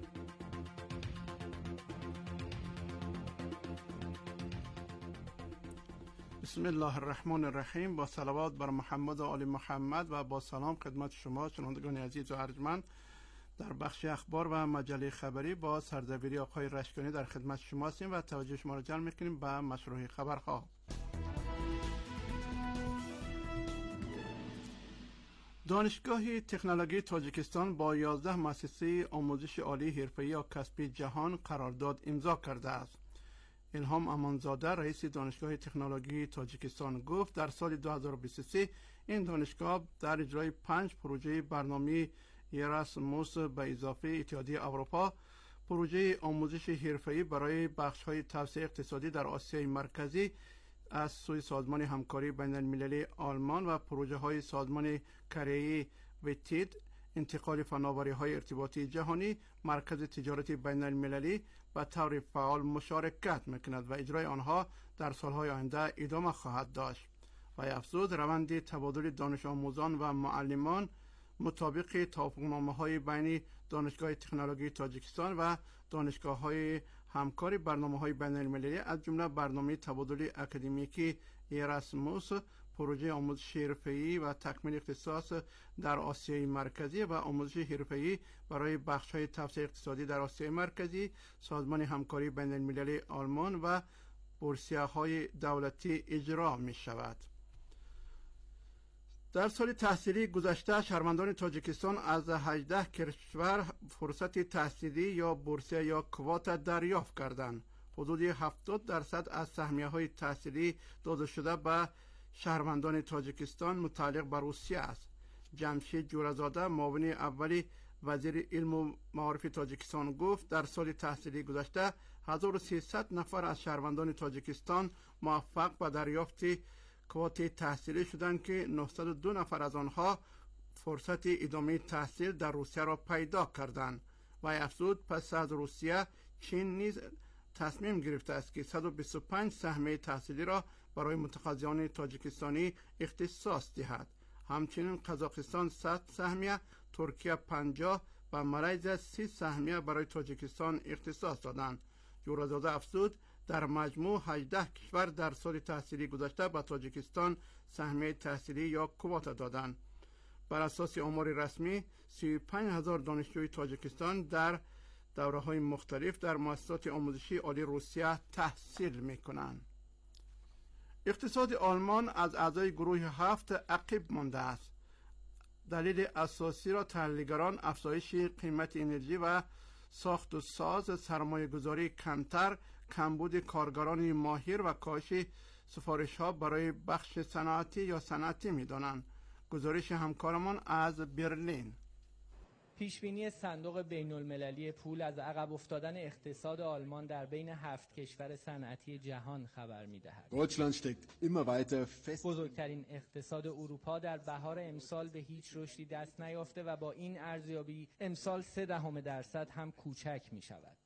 بسم الله الرحمن الرحیم. با صلوات بر محمد و آل محمد و با سلام خدمت شما شنوندگان عزیز و ارجمند. در بخش اخبار و مجله خبری با سردبیری آقای رشکانی در خدمت شما هستیم و توجه شما را جلب می‌کنیم به مشروع خبرها. دانشگاه تکنولوژی تاجیکستان با یازده مؤسسه آموزش عالی حرفه‌ای یا کسبی جهان قرارداد امضا کرده است. الهام امانزاده رئیس دانشگاه تکنولوژی تاجیکستان گفت در سال دو هزار و بیست و سه این دانشگاه در اجرای پنج پروژه برنامه ایراسموس به اضافه اتحادیه اروپا، پروژه آموزش حرفه‌ای برای بخش‌های توسعه اقتصادی در آسیای مرکزی از سوی سازمان همکاری بین المللی آلمان و پروژه های سازمان کره‌ای وتید، انتقال فناوری‌های ارتباطی جهانی، مرکز تجارتی بین المللی به طور فعال مشارکت می‌کند و اجرای آنها در سالهای آینده ادامه خواهد داشت. و افزود روند تبادل دانش آموزان و معلمان مطابق توافقنامه‌های بین دانشگاه تکنولوژی تاجیکستان و دانشگاه‌های همکاری برنامه‌های بین المللی از جمله برنامه تبادل اکادمیکی ایراسموس، پروژه آموزش حرفه‌ای و تکمیل اختصاص در آسیای مرکزی و آموزش حرفه‌ای برای بخش‌های توسعه اقتصادی در آسیای مرکزی، سازمان همکاری بین المللی آلمان و بورسیه‌های دولتی اجرا می شود. در سال تحصیلی گذشته شهروندان تاجیکستان از هجده کشور فرصت تحصیلی یا بورسیه یا کوتا دریافت کردند. حدود هفتاد درصد از سهمیه‌های تحصیلی داده شده به شهروندان تاجیکستان متعلق به روسیه است. جمشید جورزاده معاون اولی وزیر علم و معارف تاجیکستان گفت در سال تحصیلی گذشته هزار و سیصد نفر از شهروندان تاجیکستان موفق به دریافت کوتا تحصیلی شدند که نهصد و دو نفر از آنها فرصت ادامه تحصیل در روسیه را پیدا کردند. و افزود پس از روسیه چین نیز تصمیم گرفته است که صد و بیست و پنج سهمیه تحصیلی را برای متقاضیان تاجیکستانی اختصاص دهد. همچنین قزاقستان صد سهمیه، ترکیه پنجاه و مالزی سی سهمیه برای تاجیکستان اختصاص دادند. جورزاده افزود در مجموع هجده کشور در سال تحصیلی گذشته به تاجیکستان سهمیه تحصیلی یا کوتا دادند. بر اساس آمار رسمی سی و پنج هزار دانشجوی تاجیکستان در دوره‌های مختلف در مؤسسات آموزشی عالی روسیه تحصیل می‌کنند. اقتصاد آلمان از اعضای گروه هفت عقب مانده است. دلیل اساسی را تحلیلگران افزایش قیمت انرژی و ساخت و ساز، سرمایه‌گذاری کمتر، کمبود کارگران ماهر و کاهش سفارش‌ها برای بخش صنعتی یا صنعتی می‌دانند. گزارش همکارمان از برلین. پیشبینی صندوق بین المللی پول از عقب افتادن اقتصاد آلمان در بین هفت کشور صنعتی جهان خبر می‌دهد. بزرگترین اقتصاد اروپا در بهار امسال به هیچ رشدی دست نیافته و با این ارزیابی امسال سه دهم درصد هم کوچک می‌شود.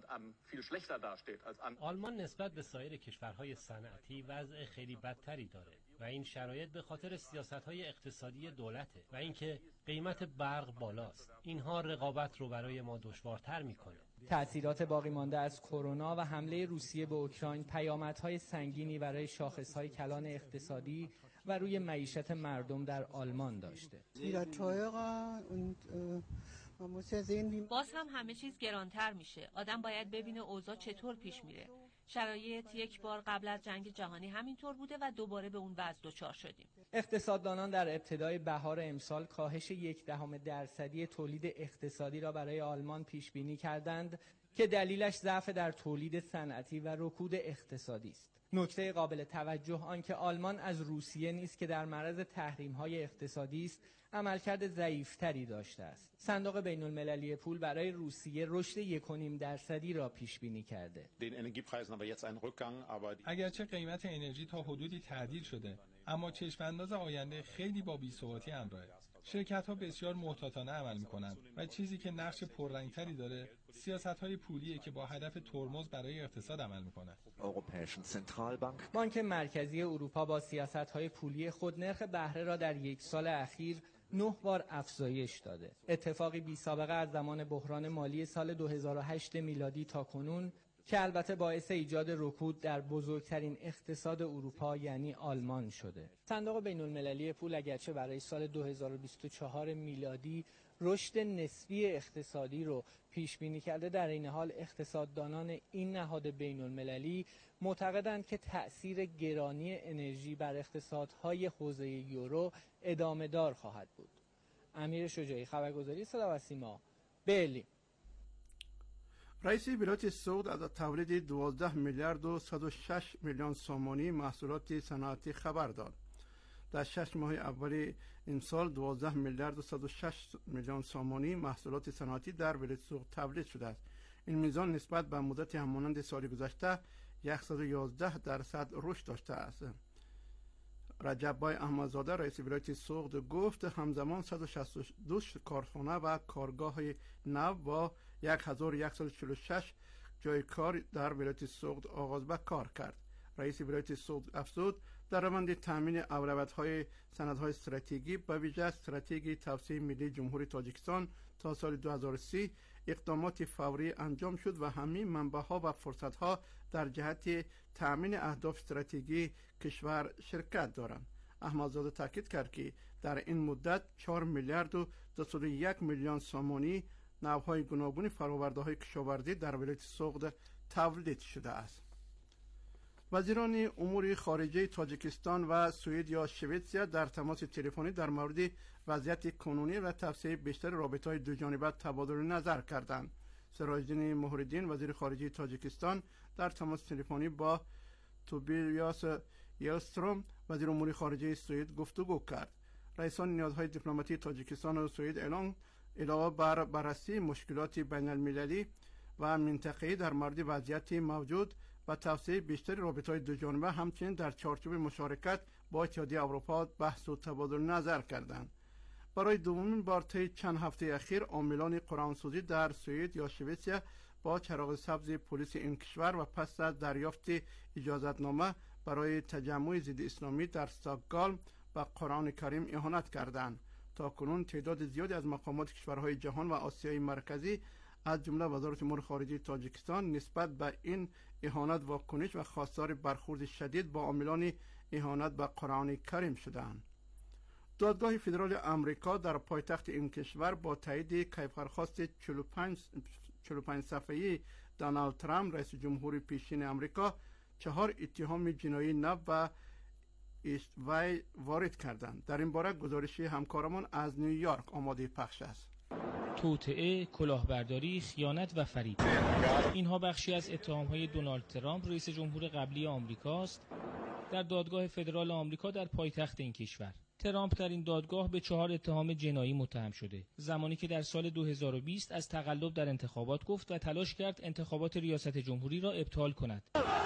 آلمان نسبت به سایر کشورهای صنعتی وضع خیلی بدتری داره و این شرایط به خاطر سیاست‌های اقتصادی دولته و اینکه قیمت برق بالاست. اینها رقابت رو برای ما دشوارتر می‌کنه. تأثیرات باقی مانده از کرونا و حمله روسیه به اوکراین پیامدهای سنگینی برای شاخص‌های کلان اقتصادی و روی معیشت مردم در آلمان داشته. باز هم همه چیز گرانتر میشه. آدم باید ببینه اوضاع چطور پیش میره. شرایط یک بار قبل از جنگ جهانی همینطور بوده و دوباره به اون وضع دچار شدیم. اقتصاددانان در ابتدای بهار امسال کاهش یک دهم درصدی تولید اقتصادی را برای آلمان پیش بینی کردند که دلیلش ضعف در تولید صنعتی و رکود اقتصادی است. نکته قابل توجه آنکه آلمان از روسیه نیست که در معرض تحریم‌های اقتصادی است، عملکرد ضعیف‌تری داشته است. صندوق بین المللی پول برای روسیه رشد یک و نیم درصدی را پیش بینی کرده. اگرچه قیمت انرژی تا حدودی تعدیل شده، اما چشم‌انداز آینده خیلی با بی‌ثباتی همراهه. شرکت‌ها بسیار محتاطانه عمل می‌کنند و چیزی که نقش پررنگ‌تری داره، سیاست‌های پولیه که با هدف ترمز برای اقتصاد عمل می‌کنه. بانک مرکزی اروپا با سیاست‌های پولی خود نرخ بهره را در یک سال اخیر نه بار افزایش داده. اتفاقی بی سابقه از زمان بحران مالی سال دو هزار و هشت میلادی تا کنون که البته باعث ایجاد رکود در بزرگترین اقتصاد اروپا یعنی آلمان شده. صندوق بین المللی پول اگرچه برای سال دو هزار و بیست و چهار میلادی رشد نسبی اقتصادی رو پیش بینی کرده، در این حال اقتصاددانان این نهاد بین المللی معتقدند که تأثیر گرانی انرژی بر اقتصادهای حوزه یورو ادامه دار خواهد بود. امیر شجاعی، خبرگزاری صدا و سیما، برلین. رئیس ولایت سعود از تولید دوازده میلیارد و صد و شش میلیون سومانی محصولات صنعتی خبر داد. در شش ماه اولی این سال دوازده میلیارد و صد و شش میلیون سومانی محصولات صنعتی در ولایت سعود تولید شده است. این میزان نسبت به مدت همانند سال گذشته صد و یازده درصد رشد داشته است. رجب بای احمدزاده رئیس ولایت سوخت گفت همزمان صد و شصت و دو کارخانه و کارگاه نو با هزار و صد و چهل و شش جای کار در ولایت سوخت آغاز به کار کرد. رئیس ولایت سوخت افزود در روند تامین اولویت‌های سندهای استراتژیکی به ویژه استراتژی توسعه ملی جمهوری تاجیکستان تا سال دو هزار و سی اقدامات فوری انجام شد و همه منبع‌ها و فرصت‌ها در جهت تامین اهداف استراتژیکی کشور شرکت دارند. احمدزاده تاکید کرد که در این مدت چهار میلیارد و دویست و یک میلیون سومانی نوع‌های گوناگون فرآورده‌های کشاورزی در ولایت سوخت تولید شده است. وزیران امور خارجه تاجیکستان و سوئد یا شویتسیا در تماس تلفنی در مورد وضعیت کنونی و توسعه بیشتر رابطه‌های دوجانبه تبادل نظر کردند. سراجدین مهرالدین وزیر خارجه تاجیکستان در تماس تلفنی با توبیاس یلستروم وزیر امور خارجه سوئد گفتگو کرد. رئیسان نیازهای دیپلماتی تاجیکستان و سوئد اعلام علاوه بر بررسی مشکلات بین المللی و منطقه‌ای در مورد وضعیت موجود و توسعه بیشتر رابطه‌های دوجانبه همچنین در چارچوب مشارکت با اتحادیه اروپا بحث و تبادل نظر کردند. برای دومین بار طی چند هفته اخیر عاملان قرآنسوزی در سوئد یا شویتسیا با چراغ سبز پلیس این کشور و پس از دریافت اجازتنامه برای تجمع ضد اسلامی در استکهلم و قرآن کریم اهانت کردند. تا کنون تعداد زیادی از مقامات کشورهای جهان و آسیای مرکزی از جمله وزارت امور خارجه تاجیکستان نسبت به این اهانت واکنش و خواستار برخورد شدید با عاملان اهانت به قرآن کریم شدند. دادگاه فدرال آمریکا در پایتخت این کشور با تایید کیفرخواست چهل و پنج صفحه‌ای دونالد ترامپ رئیس جمهور پیشین آمریکا چهار اتهام جنایی نو و وی وارد کردند. در این باره گزارشی همکارمان از نیویورک آماده پخش است. توطئه، کلاهبرداری، خیانت و فریب، اینها بخشی از اتهام‌های دونالد ترامپ رئیس جمهور قبلی آمریکاست در دادگاه فدرال آمریکا در پایتخت این کشور. ترامپ در این دادگاه به چهار اتهام جنایی متهم شده، زمانی که در سال دو هزار و بیست از تقلب در انتخابات گفت و تلاش کرد انتخابات ریاست جمهوری را ابطال کند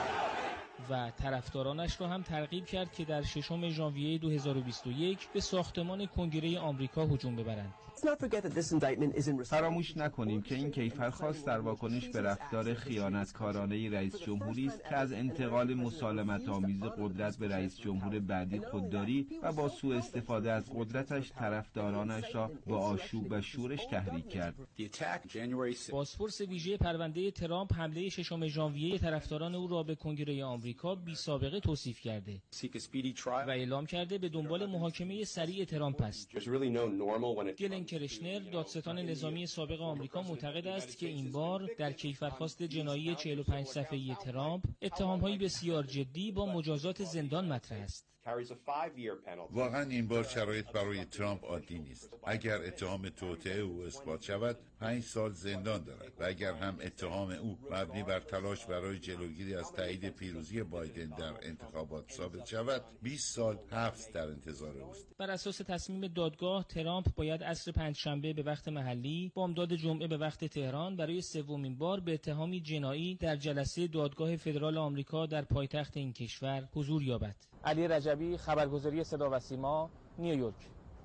و طرفدارانش را هم ترغیب کرد که در ششم ژانویه دو هزار و بیست و یک به ساختمان کنگره آمریکا هجوم ببرند. فراموش نکنیم که این کیفرخواست در واکنش به رفتار خیانتکارانه رئیس جمهوری است که از انتقال مسالمت‌آمیز قدرت به رئیس جمهور بعدی خودداری و با سوء استفاده از قدرتش طرفدارانش را با آشوب و شورش تحریک کرد. بازپرس ویژه پرونده ترامپ حمله ششم ژانویه طرفداران او را به کنگره آمریکا بی سابقه توصیف کرده و اعلام کرده به دنبال محاکمه سریع ترامپ است. گلن کرشنر دادستان نظامی سابق آمریکا معتقد است که این بار در کیفرخواست جنایی چهل و پنج صفحه‌ای ترامپ اتهام‌های بسیار جدی با مجازات زندان مطرح است. واقعا این بار شرایط برای ترامپ عادی نیست. اگر اتهام توطئه او اثبات شود پنج سال زندان دارد و اگر هم اتهام او مبنی بر تلاش برای جلوگیری از تایید پیروزی بایدن در انتخابات ثابت شود بیست سال حبس در انتظار اوست. بر اساس تصمیم دادگاه ترامپ باید عصر پنجشنبه به وقت محلی بامداد جمعه به وقت تهران برای سومین بار به اتهامی جنایی در جلسه دادگاه فدرال آمریکا در پایتخت این کشور حضور یابد. علی رجبی، خبرگزاری صدا و سیما، نیویورک.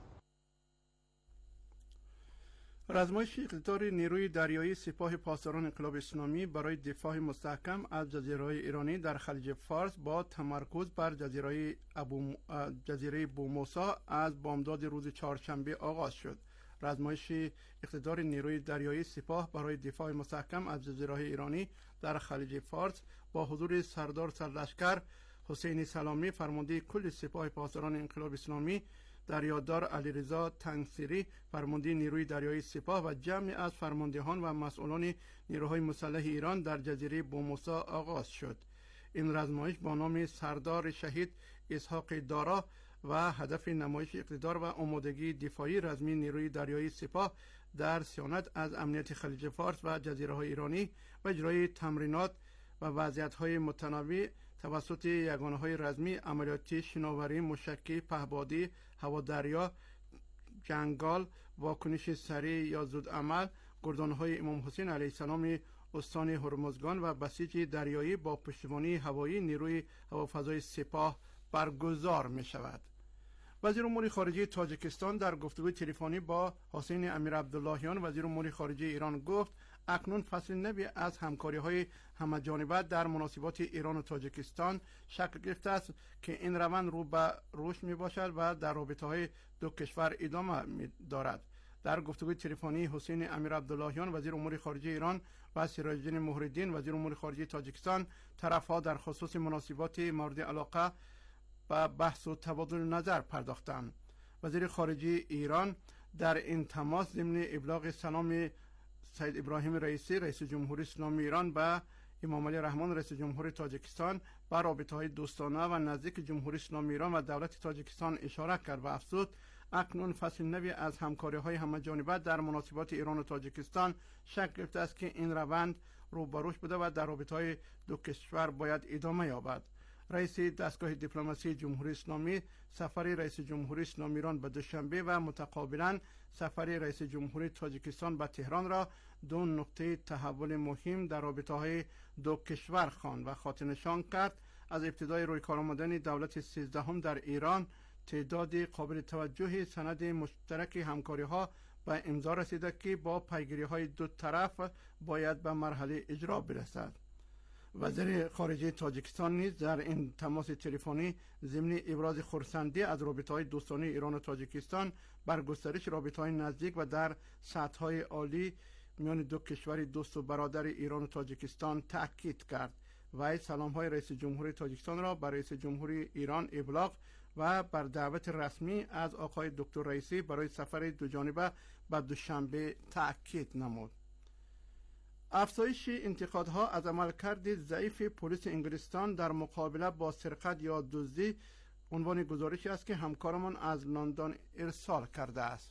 رزمایش اقتدار نیروی دریایی سپاه پاسداران انقلاب اسلامی برای دفاع مستحکم از جزیره‌های ایرانی در خلیج فارس با تمرکز بر جزیره ابو جزیره بوموسا از بامداد روز چهارشنبه آغاز شد. رزمایش اقتدار نیروی دریایی سپاه برای دفاع مستحکم از جزیره‌های ایرانی در خلیج فارس با حضور سردار سرلشکر حسین سلامی فرمانده کل سپاه پاسداران انقلاب اسلامی، دریادار علیرضا تنگسیری فرمانده نیروی دریایی سپاه و جمعی از فرماندهان و مسئولان نیروهای مسلح ایران در جزیره بوموسا آغاز شد. این رزمایش با نام سردار شهید اسحاق دارا و هدف نمایش اقتدار و آمادگی دفاعی رزمی نیروی دریایی سپاه در صیانت از امنیت خلیج فارس و جزیره‌های ایرانی و اجرای تمرینات و وضعیت‌های متنوع توسط یگانه‌های رزمی عملیاتی شناوری، موشکی، پهبادی، هوادریا، جنگال، واکنش سریع یا زود عمل، گردان‌های امام حسین علیه السلام استان هرمزگان و بسیج دریایی با پشتیبانی هوایی نیروی هوافضای سپاه برگزار می شود. وزیر امور خارجه تاجیکستان در گفتگوی تلفنی با حسین امیر عبداللهیان وزیر امور خارجه ایران گفت اکنون فصل نوی از همکاری های همه‌جانبه در مناسبات ایران و تاجیکستان شکل گرفته است که این روند رو به رشد می باشد و در رابطه های دو کشور ادامه می دارد. در گفتگوی تلفنی حسین امیر عبداللهیان وزیر امور خارجه ایران و سراجدین مهرالدین وزیر امور خارجه تاجیکستان طرفها در خصوص مناسبات مورد علاقه و بحث و تبادل نظر پرداختند. وزیر خارجه ایران در این تماس ضمن ابلاغ سلام سید ابراهیم رئیسی رئیس جمهوری اسلامی ایران به امامعلی رحمان رئیس جمهور تاجیکستان بر رابطه‌های دوستانه و نزدیک جمهوری اسلامی ایران و دولت تاجیکستان اشاره کرد و افزود اکنون فصل نوی از همکاری‌های همه‌جانبه در مناسبات ایران و تاجیکستان شکل گرفته است که این روند رو به رشد بوده و در رابطه‌های دو کشور باید ادامه یابد. رئیس دستگاه دیپلماسی جمهوری اسلامی سفر رئیس جمهوری اسلامی ایران به دوشنبه و متقابلا سفر رئیس جمهوری تاجیکستان به تهران را دو نقطه تحول مهم در رابطه‌های دو کشور خواند و خاطر نشان کرد از ابتدای روی کار آمدن دولت سیزدهم در ایران تعداد قابل توجهی سند مشترک همکاری‌ها به امضا رسیده که با پیگیری‌های دو طرف باید به مرحله اجرا برسد. وزیر خارجه تاجیکستان نیز در این تماس تلفنی ضمن ابراز خرسندی از رابطه‌های دوستانه ایران و تاجیکستان بر گسترش رابطه‌های نزدیک و در سطح‌های عالی میان دو کشور دوست و برادر ایران و تاجیکستان تأکید کرد. و سلام‌های رئیس جمهوری تاجیکستان را بر رئیس جمهوری ایران ابلاغ و بر دعوت رسمی از آقای دکتر رئیسی برای سفر دوجانبه به دوشنبه تأکید نمود. افزایش انتقادها از عملکرد ضعیف پلیس انگلستان در مقابله با سرقت یا دزدی عنوان گزارشی است که همکارمان از لندن ارسال کرده است.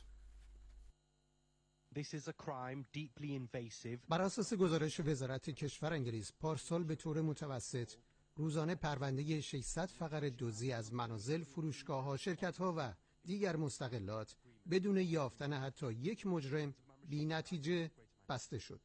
بر اساس گزارش وزارت کشور انگلیس پارسال به طور متوسط روزانه پرونده ششصد فقره دزدی از منازل، فروشگاه‌ها، شرکت‌ها و دیگر مستغلات بدون یافتن حتی یک مجرم بی نتیجه بسته شد.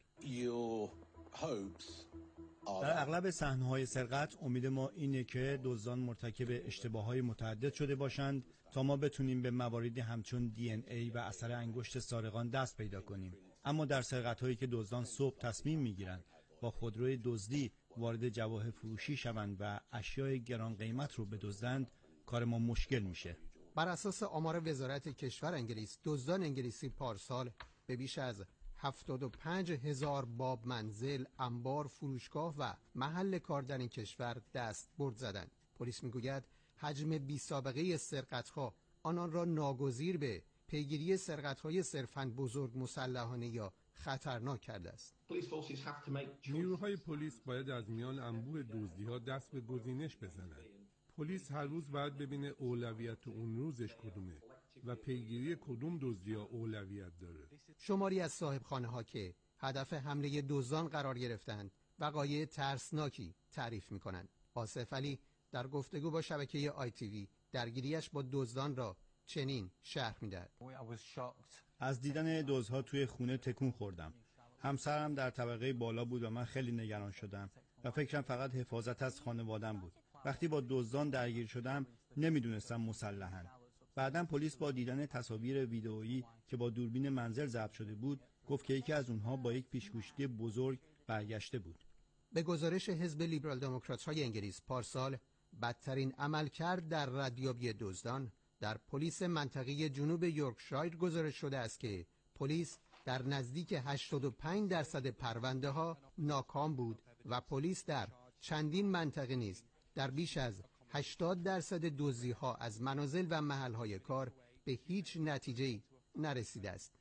در اغلب صحنه‌های سرقت امید ما اینه که دزدان مرتکب اشتباه‌های متعدد شده باشند تا ما بتونیم به مواردی همچون دی ان ای و اثر انگشت سارقان دست پیدا کنیم. اما در سرقت‌هایی که دزدان صبح تصمیم می‌گیرند با خودروی دزدی وارد جواهر فروشی شوند و اشیاء گران قیمت رو بدزدند، کار ما مشکل میشه. بر اساس آمار وزارت کشور انگلیس، دزدان انگلیسی پارسال به بیش از هفتاد و پنج هزار باب منزل، انبار، فروشگاه و محل کار در این کشور دست برد زدند. پلیس میگوید حجم بی سابقه سرقت‌ها آنان را ناگزیر به پیگیری سرقت‌های صرفاً بزرگ مسلحانه یا خطرناک کرده است. نیروهای پلیس باید از میان انبوه دزدی‌ها دست به گزینش بزنند. پلیس هر روز باید ببینه اولویت اون روزش کدومه و پیگیری کدوم دزدی‌ها اولویت داره. شماری از صاحبخانه‌ها که هدف حمله دزدان قرار گرفتند وقایع ترسناکی تعریف می‌کنند. آصف علی در گفتگو با شبکه آی تی وی درگیریش با دزدان را چنین شرح می‌دهد. از دیدن دزدها توی خونه تکون خوردم. همسرم در طبقه بالا بود و من خیلی نگران شدم و فکرم فقط حفاظت از خانوادم بود. وقتی با دزدان درگیر شدم نمیدونستم مسلحن. بعداً پلیس با دیدن تصاویر ویدئویی که با دوربین منزل ضبط شده بود گفت که یکی از اونها با یک پیشگوشتی بزرگ برگشته بود. به گزارش حزب لیبرال دموکرات‌های انگلیس پارسال بدترین عملکرد در ردیابی دزدان در پلیس منطقه جنوب یورکشایر گزارش شده است که پلیس در نزدیک هشتاد و پنج درصد پرونده ها ناکام بود و پلیس در چندین منطقه نیز در بیش از هشتاد درصد دزدی ها از منازل و محل های کار به هیچ نتیجه‌ای نرسیده است.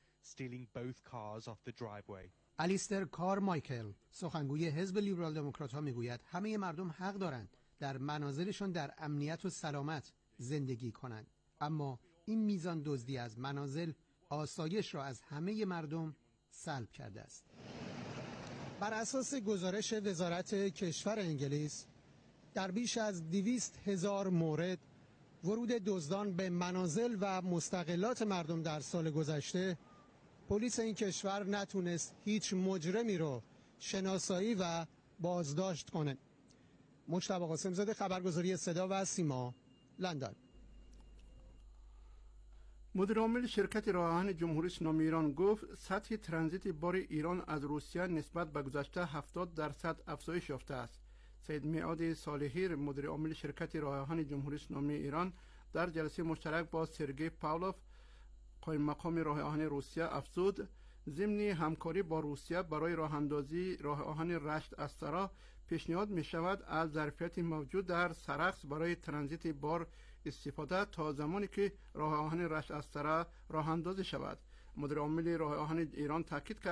الیستر کارمایکل سخنگوی حزب لیبرال دموکرات ها میگوید همه مردم حق دارند در منازلشان در امنیت و سلامت زندگی کنند، اما این میزان دزدی از منازل آسایش را از همه مردم سلب کرده است. بر اساس گزارش وزارت کشور انگلیس در بیش از دویست هزار مورد ورود دزدان به منازل و مستغلات مردم در سال گذشته پلیس این کشور نتونست هیچ مجرمی رو شناسایی و بازداشت کنه. مجتبی قاسم‌زاده، خبرگزاری صدا و سیما، لندن. مدیر عامل شرکت راه آهن جمهوری اسلامی ایران گفت سطح ترانزیت بار ایران از روسیه نسبت به گذشته هفتاد درصد افزایش یافته است. سید میعاد صالحی مدیر عامل شرکت راه آهن جمهوری اسلامی ایران در جلسه مشترک با سرگئی پاولوف قائم مقام راه آهن روسیه افزود ضمن همکاری با روسیه برای راه اندازی راه آهن رشت استرا پیشنهاد می شود از ظرفیت موجود در سرخس برای ترانزیت بار استفاده تا زمانی که راه آهن رشت استرا راه اندازی شود. مدیر عامل راه آهن ایران تاکید کرد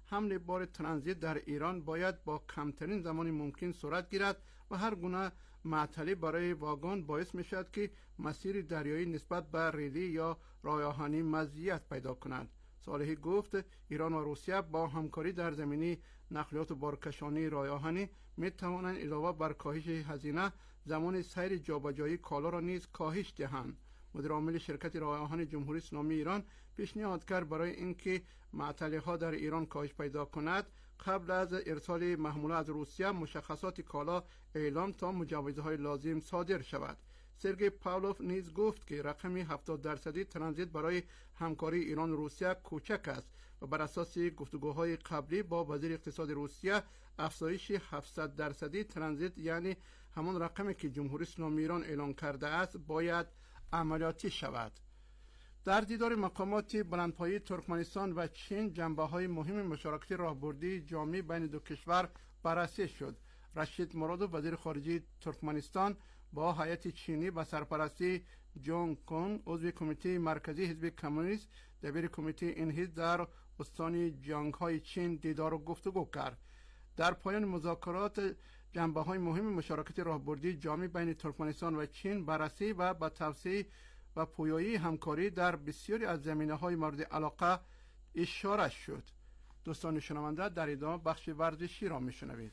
حمل بار ترانزیت در ایران باید با کمترین زمان ممکن صورت گیرد و هر گونه معطلی برای واگن باعث می شود که مسیر دریایی نسبت به ریلی یا راه آهنی مزیت پیدا کند. صالحی گفت ایران و روسیه با همکاری در زمینه نقلیات و بارکشانی راه آهنی می توانند علاوه بر کاهش هزینه زمان سیر جابجایی کالا را نیز کاهش دهند. مدیر عامل شرکت راه آهن جمهوری اسلامی ایران پیشنهاد کرد برای اینکه معطلی ها در ایران کاهش پیدا کند قبل از ارسال محموله از روسیه مشخصات کالا اعلام تا مجوزهای لازم صادر شود. سرگئی پاولوف نیز گفت که رقم هفتاد درصدی ترانزیت برای همکاری ایران و روسیه کوچک است و بر اساس گفتگوهای قبلی با وزیر اقتصاد روسیه افزایش هفتصد درصدی ترانزیت یعنی همان رقمی که جمهوری اسلامی ایران اعلام کرده است باید عملیاتی شود. در دیدار مقامات بلندپایه ترکمنستان و چین جنبه‌های مهم مشارکت راهبردی جامع بین دو کشور بررسی شد. رشید مرادوف وزیر خارجه ترکمنستان با هیئت چینی و سرپرستی جونگ کون عضو کمیته مرکزی حزب کمونیست دبیر کمیته این حزب در استان جیانگهای چین دیدار و گفتگو کرد. در پایان مذاکرات جنبه‌های مهم مشارکت راهبردی جامع بین ترکمنستان و چین بررسی و به توسعه و پویایی همکاری در بسیاری از زمینه‌های مورد علاقه اشاره شد. دوستان شنونده در ادامه بخش ورزشی را میشنوید.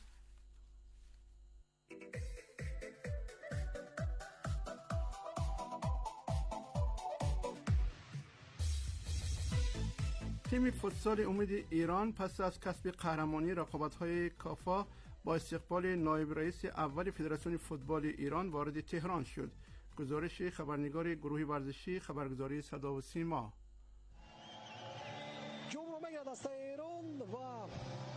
تیم فوتسال امید ایران پس از کسب قهرمانی رقابت‌های کافا با استقبال نایب رئیس اول فدراسیون فوتبال ایران وارد تهران شد. گزارش خبرنگار گروه ورزشی خبرگزاری صدا و سیما. جمهوری دسته ایران و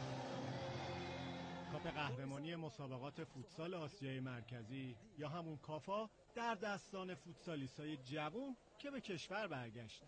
کاپ قهرمانی مسابقات فوتسال آسیای مرکزی یا همون کافا در دستان فوتسالیستای جوان که به کشور برگشتن.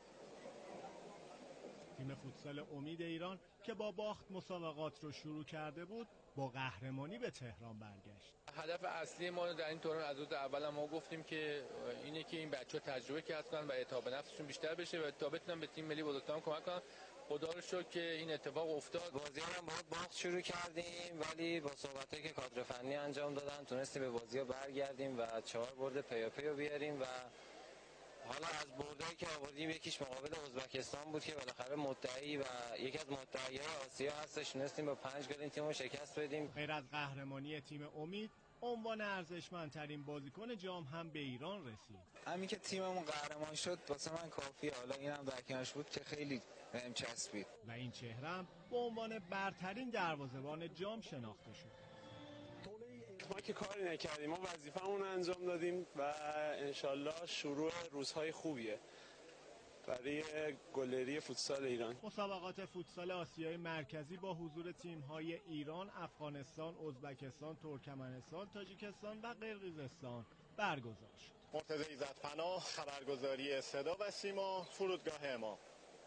تیم فوتسال امید ایران که با باخت مسابقات رو شروع کرده بود با قهرمانی به تهران برگشت. هدف اصلی ما در این تورنمنت از روز اول ما گفتیم که اینه که این بچه‌ها تجربه کسب کنن و اعتماد به نفسشون بیشتر بشه و تا بتونن به تیم ملی بزرگسالان کمک کنن. خدا رو شکر که این اتفاق افتاد. بازی هم با باخت شروع کردیم ولی با صحبتایی که کادر فنی انجام دادن تونستیم به بازی‌ها برگردیم و چهار برد پیاپی رو بیاریم و حالا از بردایی که آوردیم یکیش مقابل ازبکستان بود که بالاخره مدعی و یکی از مدعیای آسیا هستش، تونستیم با پنج گل این تیم رو شکست بدیم. غیر از قهرمانی تیم امید عنوان ارزشمندترین بازیکن جام هم به ایران رسید. همین که تیممون قهرمان شد واسه من کافیه، حالا اینم در کنارش بود که خیلی بهم چسبید. و این چهرم به عنوان برترین دروازه‌بان جام شناخته شد. ما که کاری نکردیم، ما وظیفه‌مون رو انجام دادیم و انشالله شروع روزهای خوبیه برای گلری فوتسال ایران. مسابقات فوتسال آسیای مرکزی با حضور تیم‌های ایران، افغانستان، ازبکستان، ترکمنستان، تاجیکستان و قرقیزستان برگزار شد. مرتضی عزت‌پناه، خبرگزاری صدا و سیما، فرودگاه ما.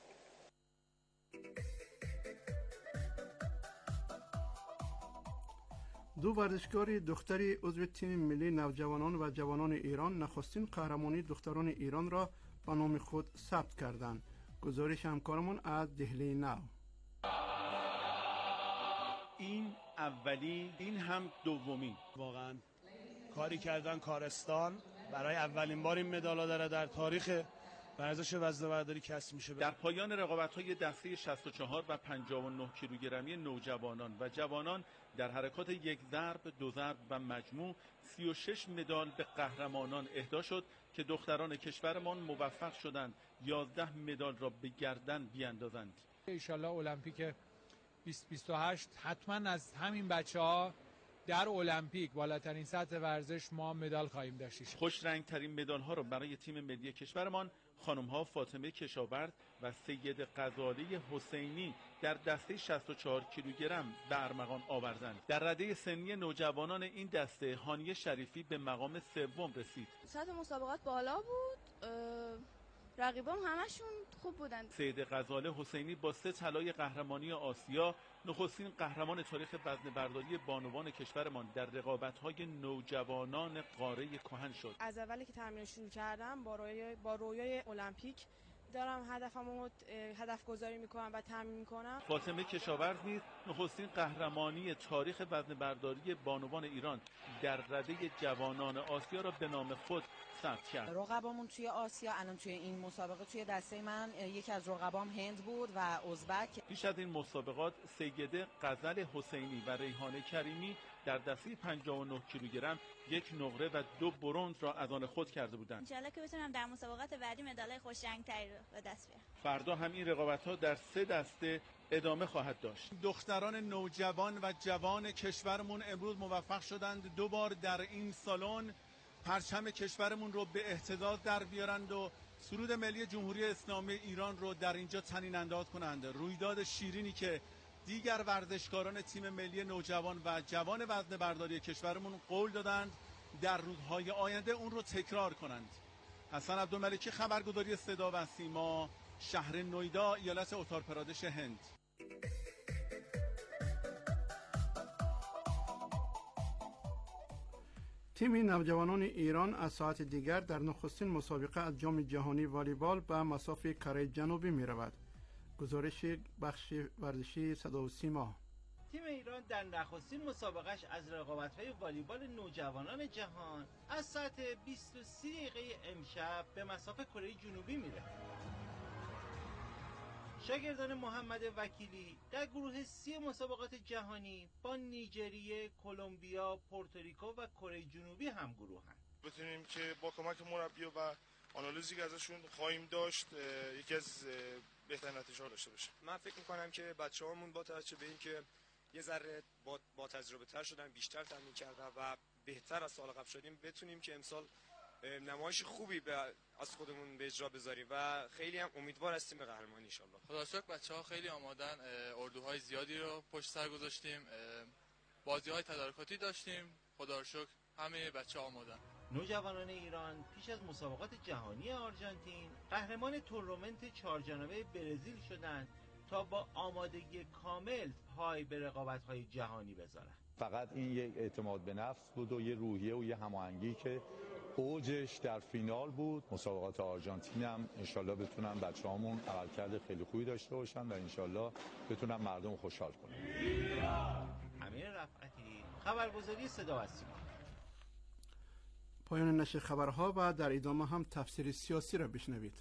دو ورزشکار دختری عضو تیم ملی نوجوانان و جوانان ایران نخستین قهرمانی دختران ایران را با نام خود ثبت کردند. گزارش همکارمون از دهلی نو. این اولی، این هم دومی. واقعا کاری کردن کارستان برای اولین بار این مدال داره در تاریخ ورزش وزنه‌برداری کسب میشه. در پایان رقابت‌های دسته شصت و چهار و پنجاه و نه کیلوگرمی نوجوانان و جوانان در حرکات یک ضرب، دو ضرب و مجموع سی و شش مدال به قهرمانان اهدا شد که دختران کشورمان موفق شدند یازده مدال را به گردن بیاندازند. ان شاءالله المپیک بیست بیست و هشت حتما از همین بچه‌ها در المپیک بالاترین سطح ورزش ما مدال خواهیم داشت. خوش رنگ ترین مدال ها را برای تیم ملی کشورمان خانم ها فاطمه کشاورز و سید غزاله حسینی در دسته شصت و چهار کیلوگرم به ارمغان آوردند. در رده سنی نوجوانان این دسته هانیه شریفی به مقام سوم رسید. سطح مسابقات بالا بود، رقیبان همشون خوب بودند. سید غزاله حسینی با سه طلای قهرمانی آسیا نخستین قهرمان تاریخ وزنه‌برداری بانوان کشورمان در رقابت‌های نوجوانان قاره کهن شد. از اولی که تمرین شروع کردم با رویای با رویای المپیک دارم هدفمو هدف گذاری میکنم و تامین میکنم. فاطمه کشاورز نیز نخستین قهرمانی تاریخ وزنه‌برداری بانوان ایران در رده جوانان آسیا را به نام خود ثبت کرد. رقبامون توی آسیا الان توی این مسابقه توی دسته من یکی از رقبام هند بود و ازبک. پیش از این مسابقات سیده غزل حسینی و ریحانه کریمی در دسته پنجاه و نه کیلوگرم یک نقره و دو برنز را از آن خود کرده بودند. انشالله که بتونم در مسابقات بعدی مدال‌های خوش رنگ‌تری رو به دست بیارم. فردا هم این رقابت‌ها در سه دسته ادامه خواهد داشت. دختران نوجوان و جوان کشورمون امروز موفق شدند دو بار در این سالن پرچم کشورمون رو به اهتزاز در بیارند و سرود ملی جمهوری اسلامی ایران رو در اینجا طنین انداز کنند. رویداد شیرینی که دیگر ورزشکاران تیم ملی نوجوان و جوان وزنه‌برداری کشورمون قول دادند در روزهای آینده اون رو تکرار کنند. حسن عبدالملکی، خبرگزاری صدا و سیما، شهر نویدا، ایالت اتار پرادش، هند. تیم نوجوانان ایران از ساعت دیگر در نخستین مسابقه از جام جهانی والیبال به مسافه کره جنوبی می رود. گزارش بخش ورزشی صدا و سیما. تیم ایران در نخستین مسابقهش از رقابت‌های والیبال نوجوانان جهان از ساعت بیست و سه دقیقه امشب به مسافه کره جنوبی میره. شاگردان محمد وکیلی در گروه سی مسابقات جهانی با نیجریه، کلمبیا، پورتوریکو و کره جنوبی هم گروهن. بتونیم که با کمک مربی و آنالیزی که ازشون خواهیم داشت یکی از بهترین نتیجه‌ها داشته باشیم. من فکر می‌کنم که بچه‌هامون با توجه به اینکه یه ذره با, با تجربه تر شدن، بیشتر تمرین کردن و بهتر از سال قبل شدیم، بتونیم که امسال نمایش خوبی به از خودمون به اجرا بذاریم و خیلی هم امیدوار هستیم به قهرمانی ان شاءالله. خدا شکر بچه‌ها خیلی آمادن، اردوهای زیادی رو پشت سر گذاشتیم، بازی‌های تدارکاتی داشتیم، خدا رو شکر همه بچه‌ها آمادن. نوجوانان ایران پیش از مسابقات جهانی آرژانتین قهرمان تورنمنت چهارجانبه برزیل شدند تا با آمادگی کامل پای به رقابت‌های جهانی بذارن. فقط این یک اعتماد به نفس بود و یه روحیه و یه هماهنگی که اوجش در فینال بود. مسابقات آرژانتین هم انشالله بتونن بچه‌هامون عملکرد خیلی خوبی داشته باشن و انشالله بتونن مردم خوشحال کنن. امیر رفعتی، خبرگزاری صدا و سیما. پایان نشر خبرها و در ادامه هم تفسیر سیاسی را بشنوید.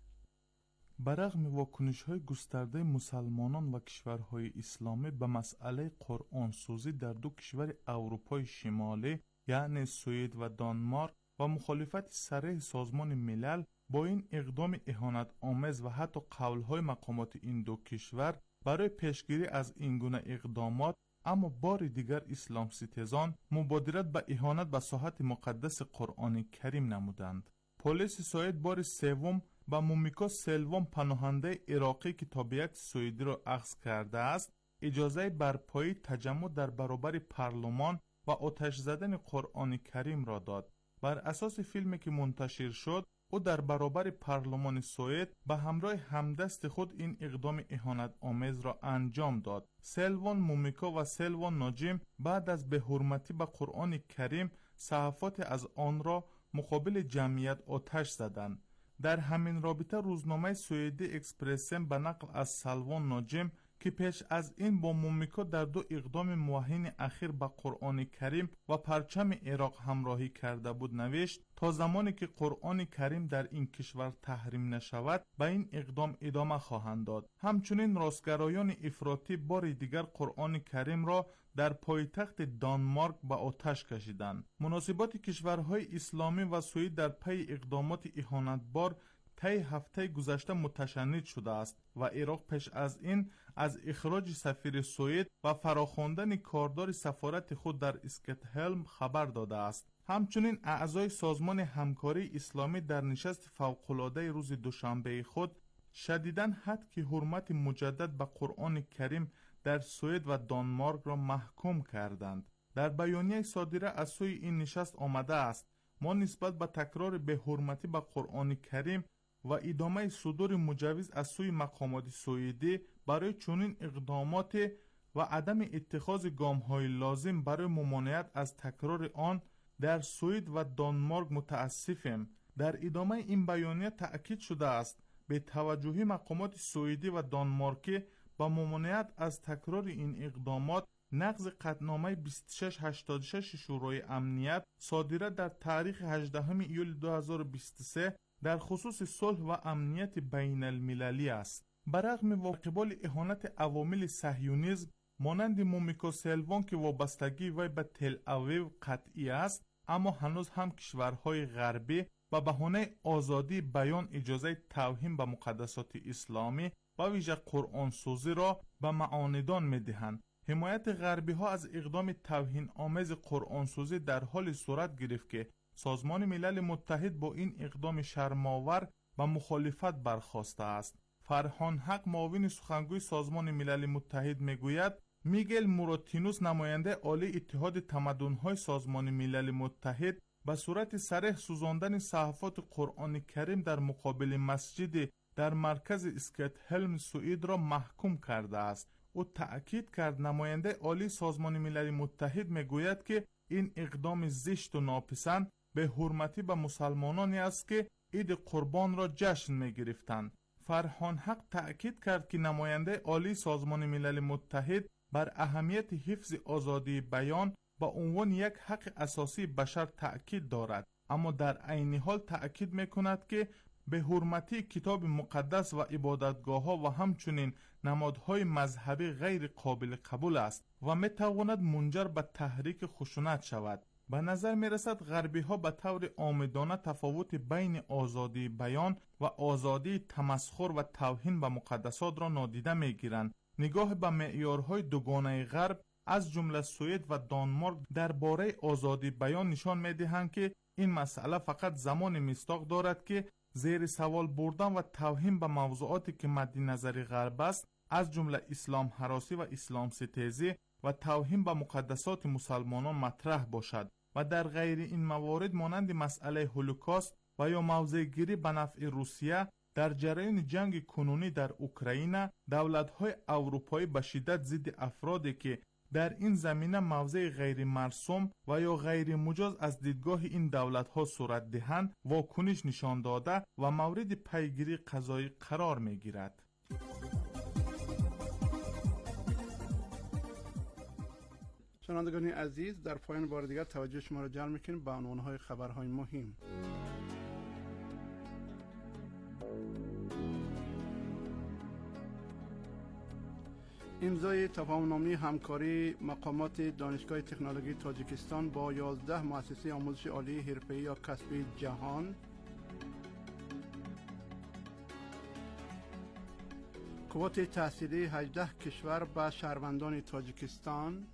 برغم واکنش‌های گسترده مسلمانان و کشورهای اسلامی به مسئله قرآن سوزی در دو کشور اروپای شمالی یعنی سوئد و دانمارک و مخالفت صریح سازمان ملل با این اقدام اهانت آمیز و حتی قول‌های مقامات این دو کشور برای پیشگیری از این گونه اقدامات، اما بار دیگر اسلام ستیزان مبادرت به اهانت به ساحت مقدس قرآن کریم نمودند. پلیس سوئد بار سوم با مومیکا سلوم پناهنده عراقی که تابعیت سوئدی را اخذ کرده است اجازه برپایی تجمع در برابر پارلمان و آتش زدن قرآن کریم را داد. بر اساس فیلمی که منتشر شد او در برابر پارلمان سوئد به همراه همدست خود این اقدام اهانت آمیز را انجام داد. سلوان مومیکا و سلوان ناجیم بعد از به حرمتی به قرآن کریم صحفات از آن را مقابل جمعیت آتش زدند. در همین رابطه روزنامه سوئدی اکسپرسن به نقل از سلوان ناجیم که پیش از این با مومیکا در دو اقدام موهین اخیر به قرآن کریم و پرچم عراق همراهی کرده بود نوشت تا زمانی که قرآن کریم در این کشور تحریم نشود به این اقدام ادامه خواهند داد. همچنین راستگرایان افراطی بار دیگر قرآن کریم را در پایتخت دانمارک به آتش کشیدند. مناسبات کشورهای اسلامی و سوئد در پی اقدامات اهانتبار طی هفته گذشته متشنج شده است و عراق پیش از این از اخراج سفیر سوئد و فراخواندن کاردار سفارت خود در اسکاتهلم خبر داده است. همچنین اعضای سازمان همکاری اسلامی در نشست فوق‌العاده روز دوشنبه خود شدیداً حد که حرمت مجدد به قرآن کریم در سوئد و دانمارک را محکوم کردند. در بیانیه صادره از سوی این نشست آمده است: ما نسبت به تکرار به حرمتی به قرآن کریم و ادامه صدور مجوز از سوی مقامات سوئدی برای چنین اقدامات و عدم اتخاذ گام‌های لازم برای ممانعت از تکرار آن در سوئد و دانمارک متاسفیم. در ادامه این بیانیه تأکید شده است به توجهی مقامات سوئدی و دانمارکی با ممانعت از تکرار این اقدامات نقض قطعنامه بیست و شش هشتاد و شش شورای امنیت صادره در تاریخ هجدهم ایول دو هزار و بیست و سه در خصوص صلح و امنیت بین المللی است. برغم و قبال اهانت عوامل صهیونیسم مانند مومیکا سلوان که وابستگی وی به تل اویو قطعی است، اما هنوز هم کشورهای غربی با بهانه آزادی بیان اجازه توهین به مقدسات اسلامی و ویژه قرآن سوزی را به معاندان می‌دهند. حمایت غربی ها از اقدام توهین آمیز قرآن سوزی در حال صورت گرفت که سازمان ملل متحد با این اقدام شرم‌آور و مخالفت برخاسته است. فرهان حق معاون سخنگوی سازمان ملل متحد میگوید میگل موراتینوس نماینده عالی اتحاد تمدن‌های سازمان ملل متحد به صورت صریح سوزاندن صحفات قرآن کریم در مقابل مسجد در مرکز اسکاتهلم سوئد را محکوم کرده است. او تأکید کرد نماینده عالی سازمان ملل متحد میگوید که این اقدام زشت و ناپسند به حرمتی به مسلمانانی است که عید قربان را جشن میگرفتند. فرهان حق تأکید کرد که نماینده عالی سازمان ملل متحد بر اهمیت حفظ آزادی بیان با عنوان یک حق اساسی بشر تأکید دارد، اما در عین حال تأکید میکند که به حرمتی کتاب مقدس و عبادتگاه‌ها و همچنین نمادهای مذهبی غیر قابل قبول است و میتواند منجر به تحریک خشونت شود. به نظر میرسد غربی ها به طور عامدانه تفاوت بین آزادی بیان و آزادی تمسخر و توهین به مقدسات را نادیده میگیرند. نگاه به معیارهای دوگانه غرب از جمله سوئد و دانمارک درباره آزادی بیان نشان میدهند که این مسئله فقط زمان مستاق دارد که زیر سوال بردن و توهین به موضوعاتی که مد نظر غرب است از جمله اسلام هراسی و اسلام ستیزی و توهین به مقدسات مسلمانان مطرح باشد و در غیر این موارد مانند مسئله هولوکاست و یا موضع گیری به نفع روسیه در جریان جنگ کنونی در اوکراین، دولت‌های اروپایی به شدت ضد افرادی که در این زمینه موضع غیر مرسوم و یا غیر مجاز از دیدگاه این دولت‌ها صورت دهند واکنش نشان داده و مورد پیگیری قضایی قرار می‌گیرد. شنوندگان عزیز، در پایان بار دیگر توجه شما را جلب می‌کنیم به عنوان‌های خبرهای مهم. امضای تفاهم‌نامه همکاری مقامات دانشگاه تکنولوژی تاجیکستان با یازده مؤسسه آموزش عالی حرفه‌ای یا کسبی جهان. کوت تحصیلی هجده کشور به شهروندان تاجیکستان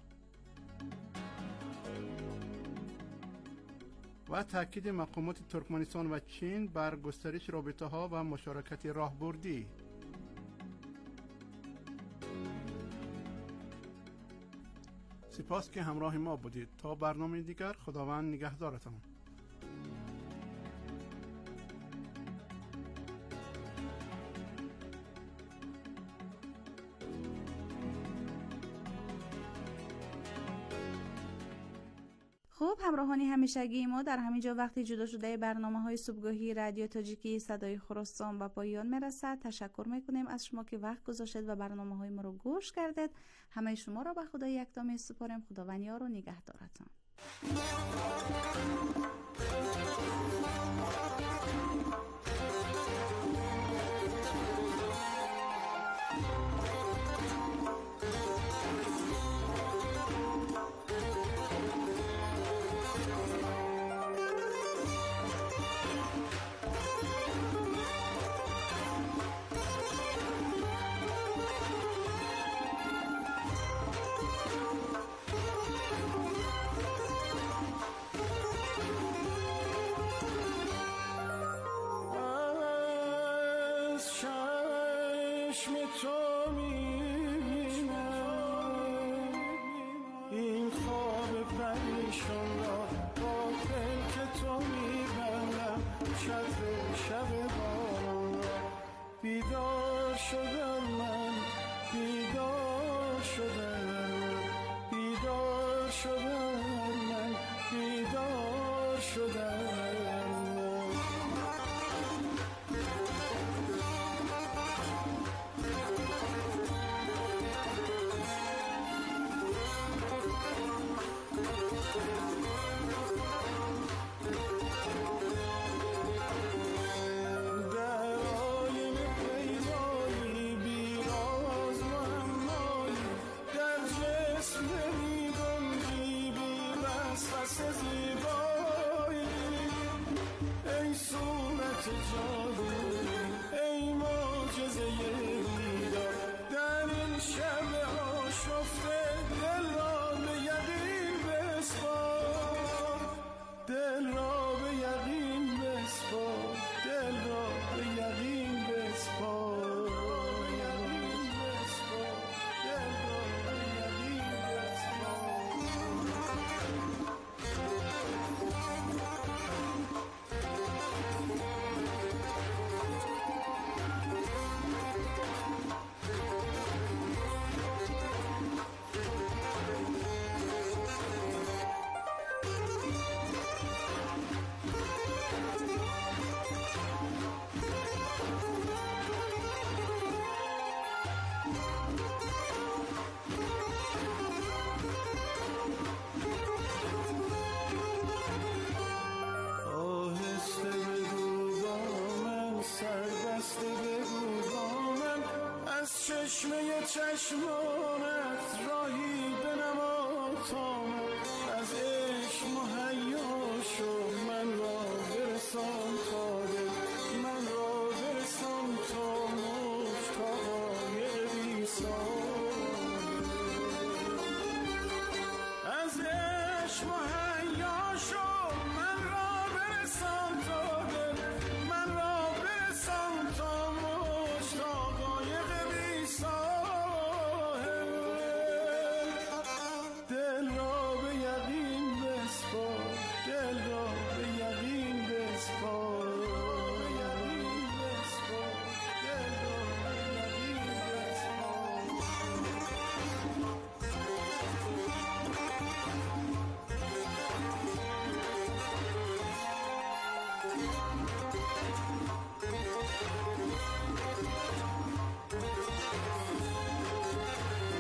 و تاکید مقامات ترکمنستان و چین بر گسترش رابطه‌ها و مشارکت راهبردی. سپاس که همراه ما بودید. تا برنامه دیگر، خداوند نگهدارتان. خب همراهانی همیشگی ما در همینجا وقتی جدا شده برنامه های صبحگاهی رادیو تاجیکی صدای خراسان و پایان میرسد. تشکر میکنیم از شما که وقت گذاشتید و برنامه های ما رو گوش کردید. همه شما را به خدای یکتا میسپاریم. خداوند یار و نگهدارتان. بیدار شدم من، بیدار شدم، بیدار شدم من، بیدار شدم. چشمان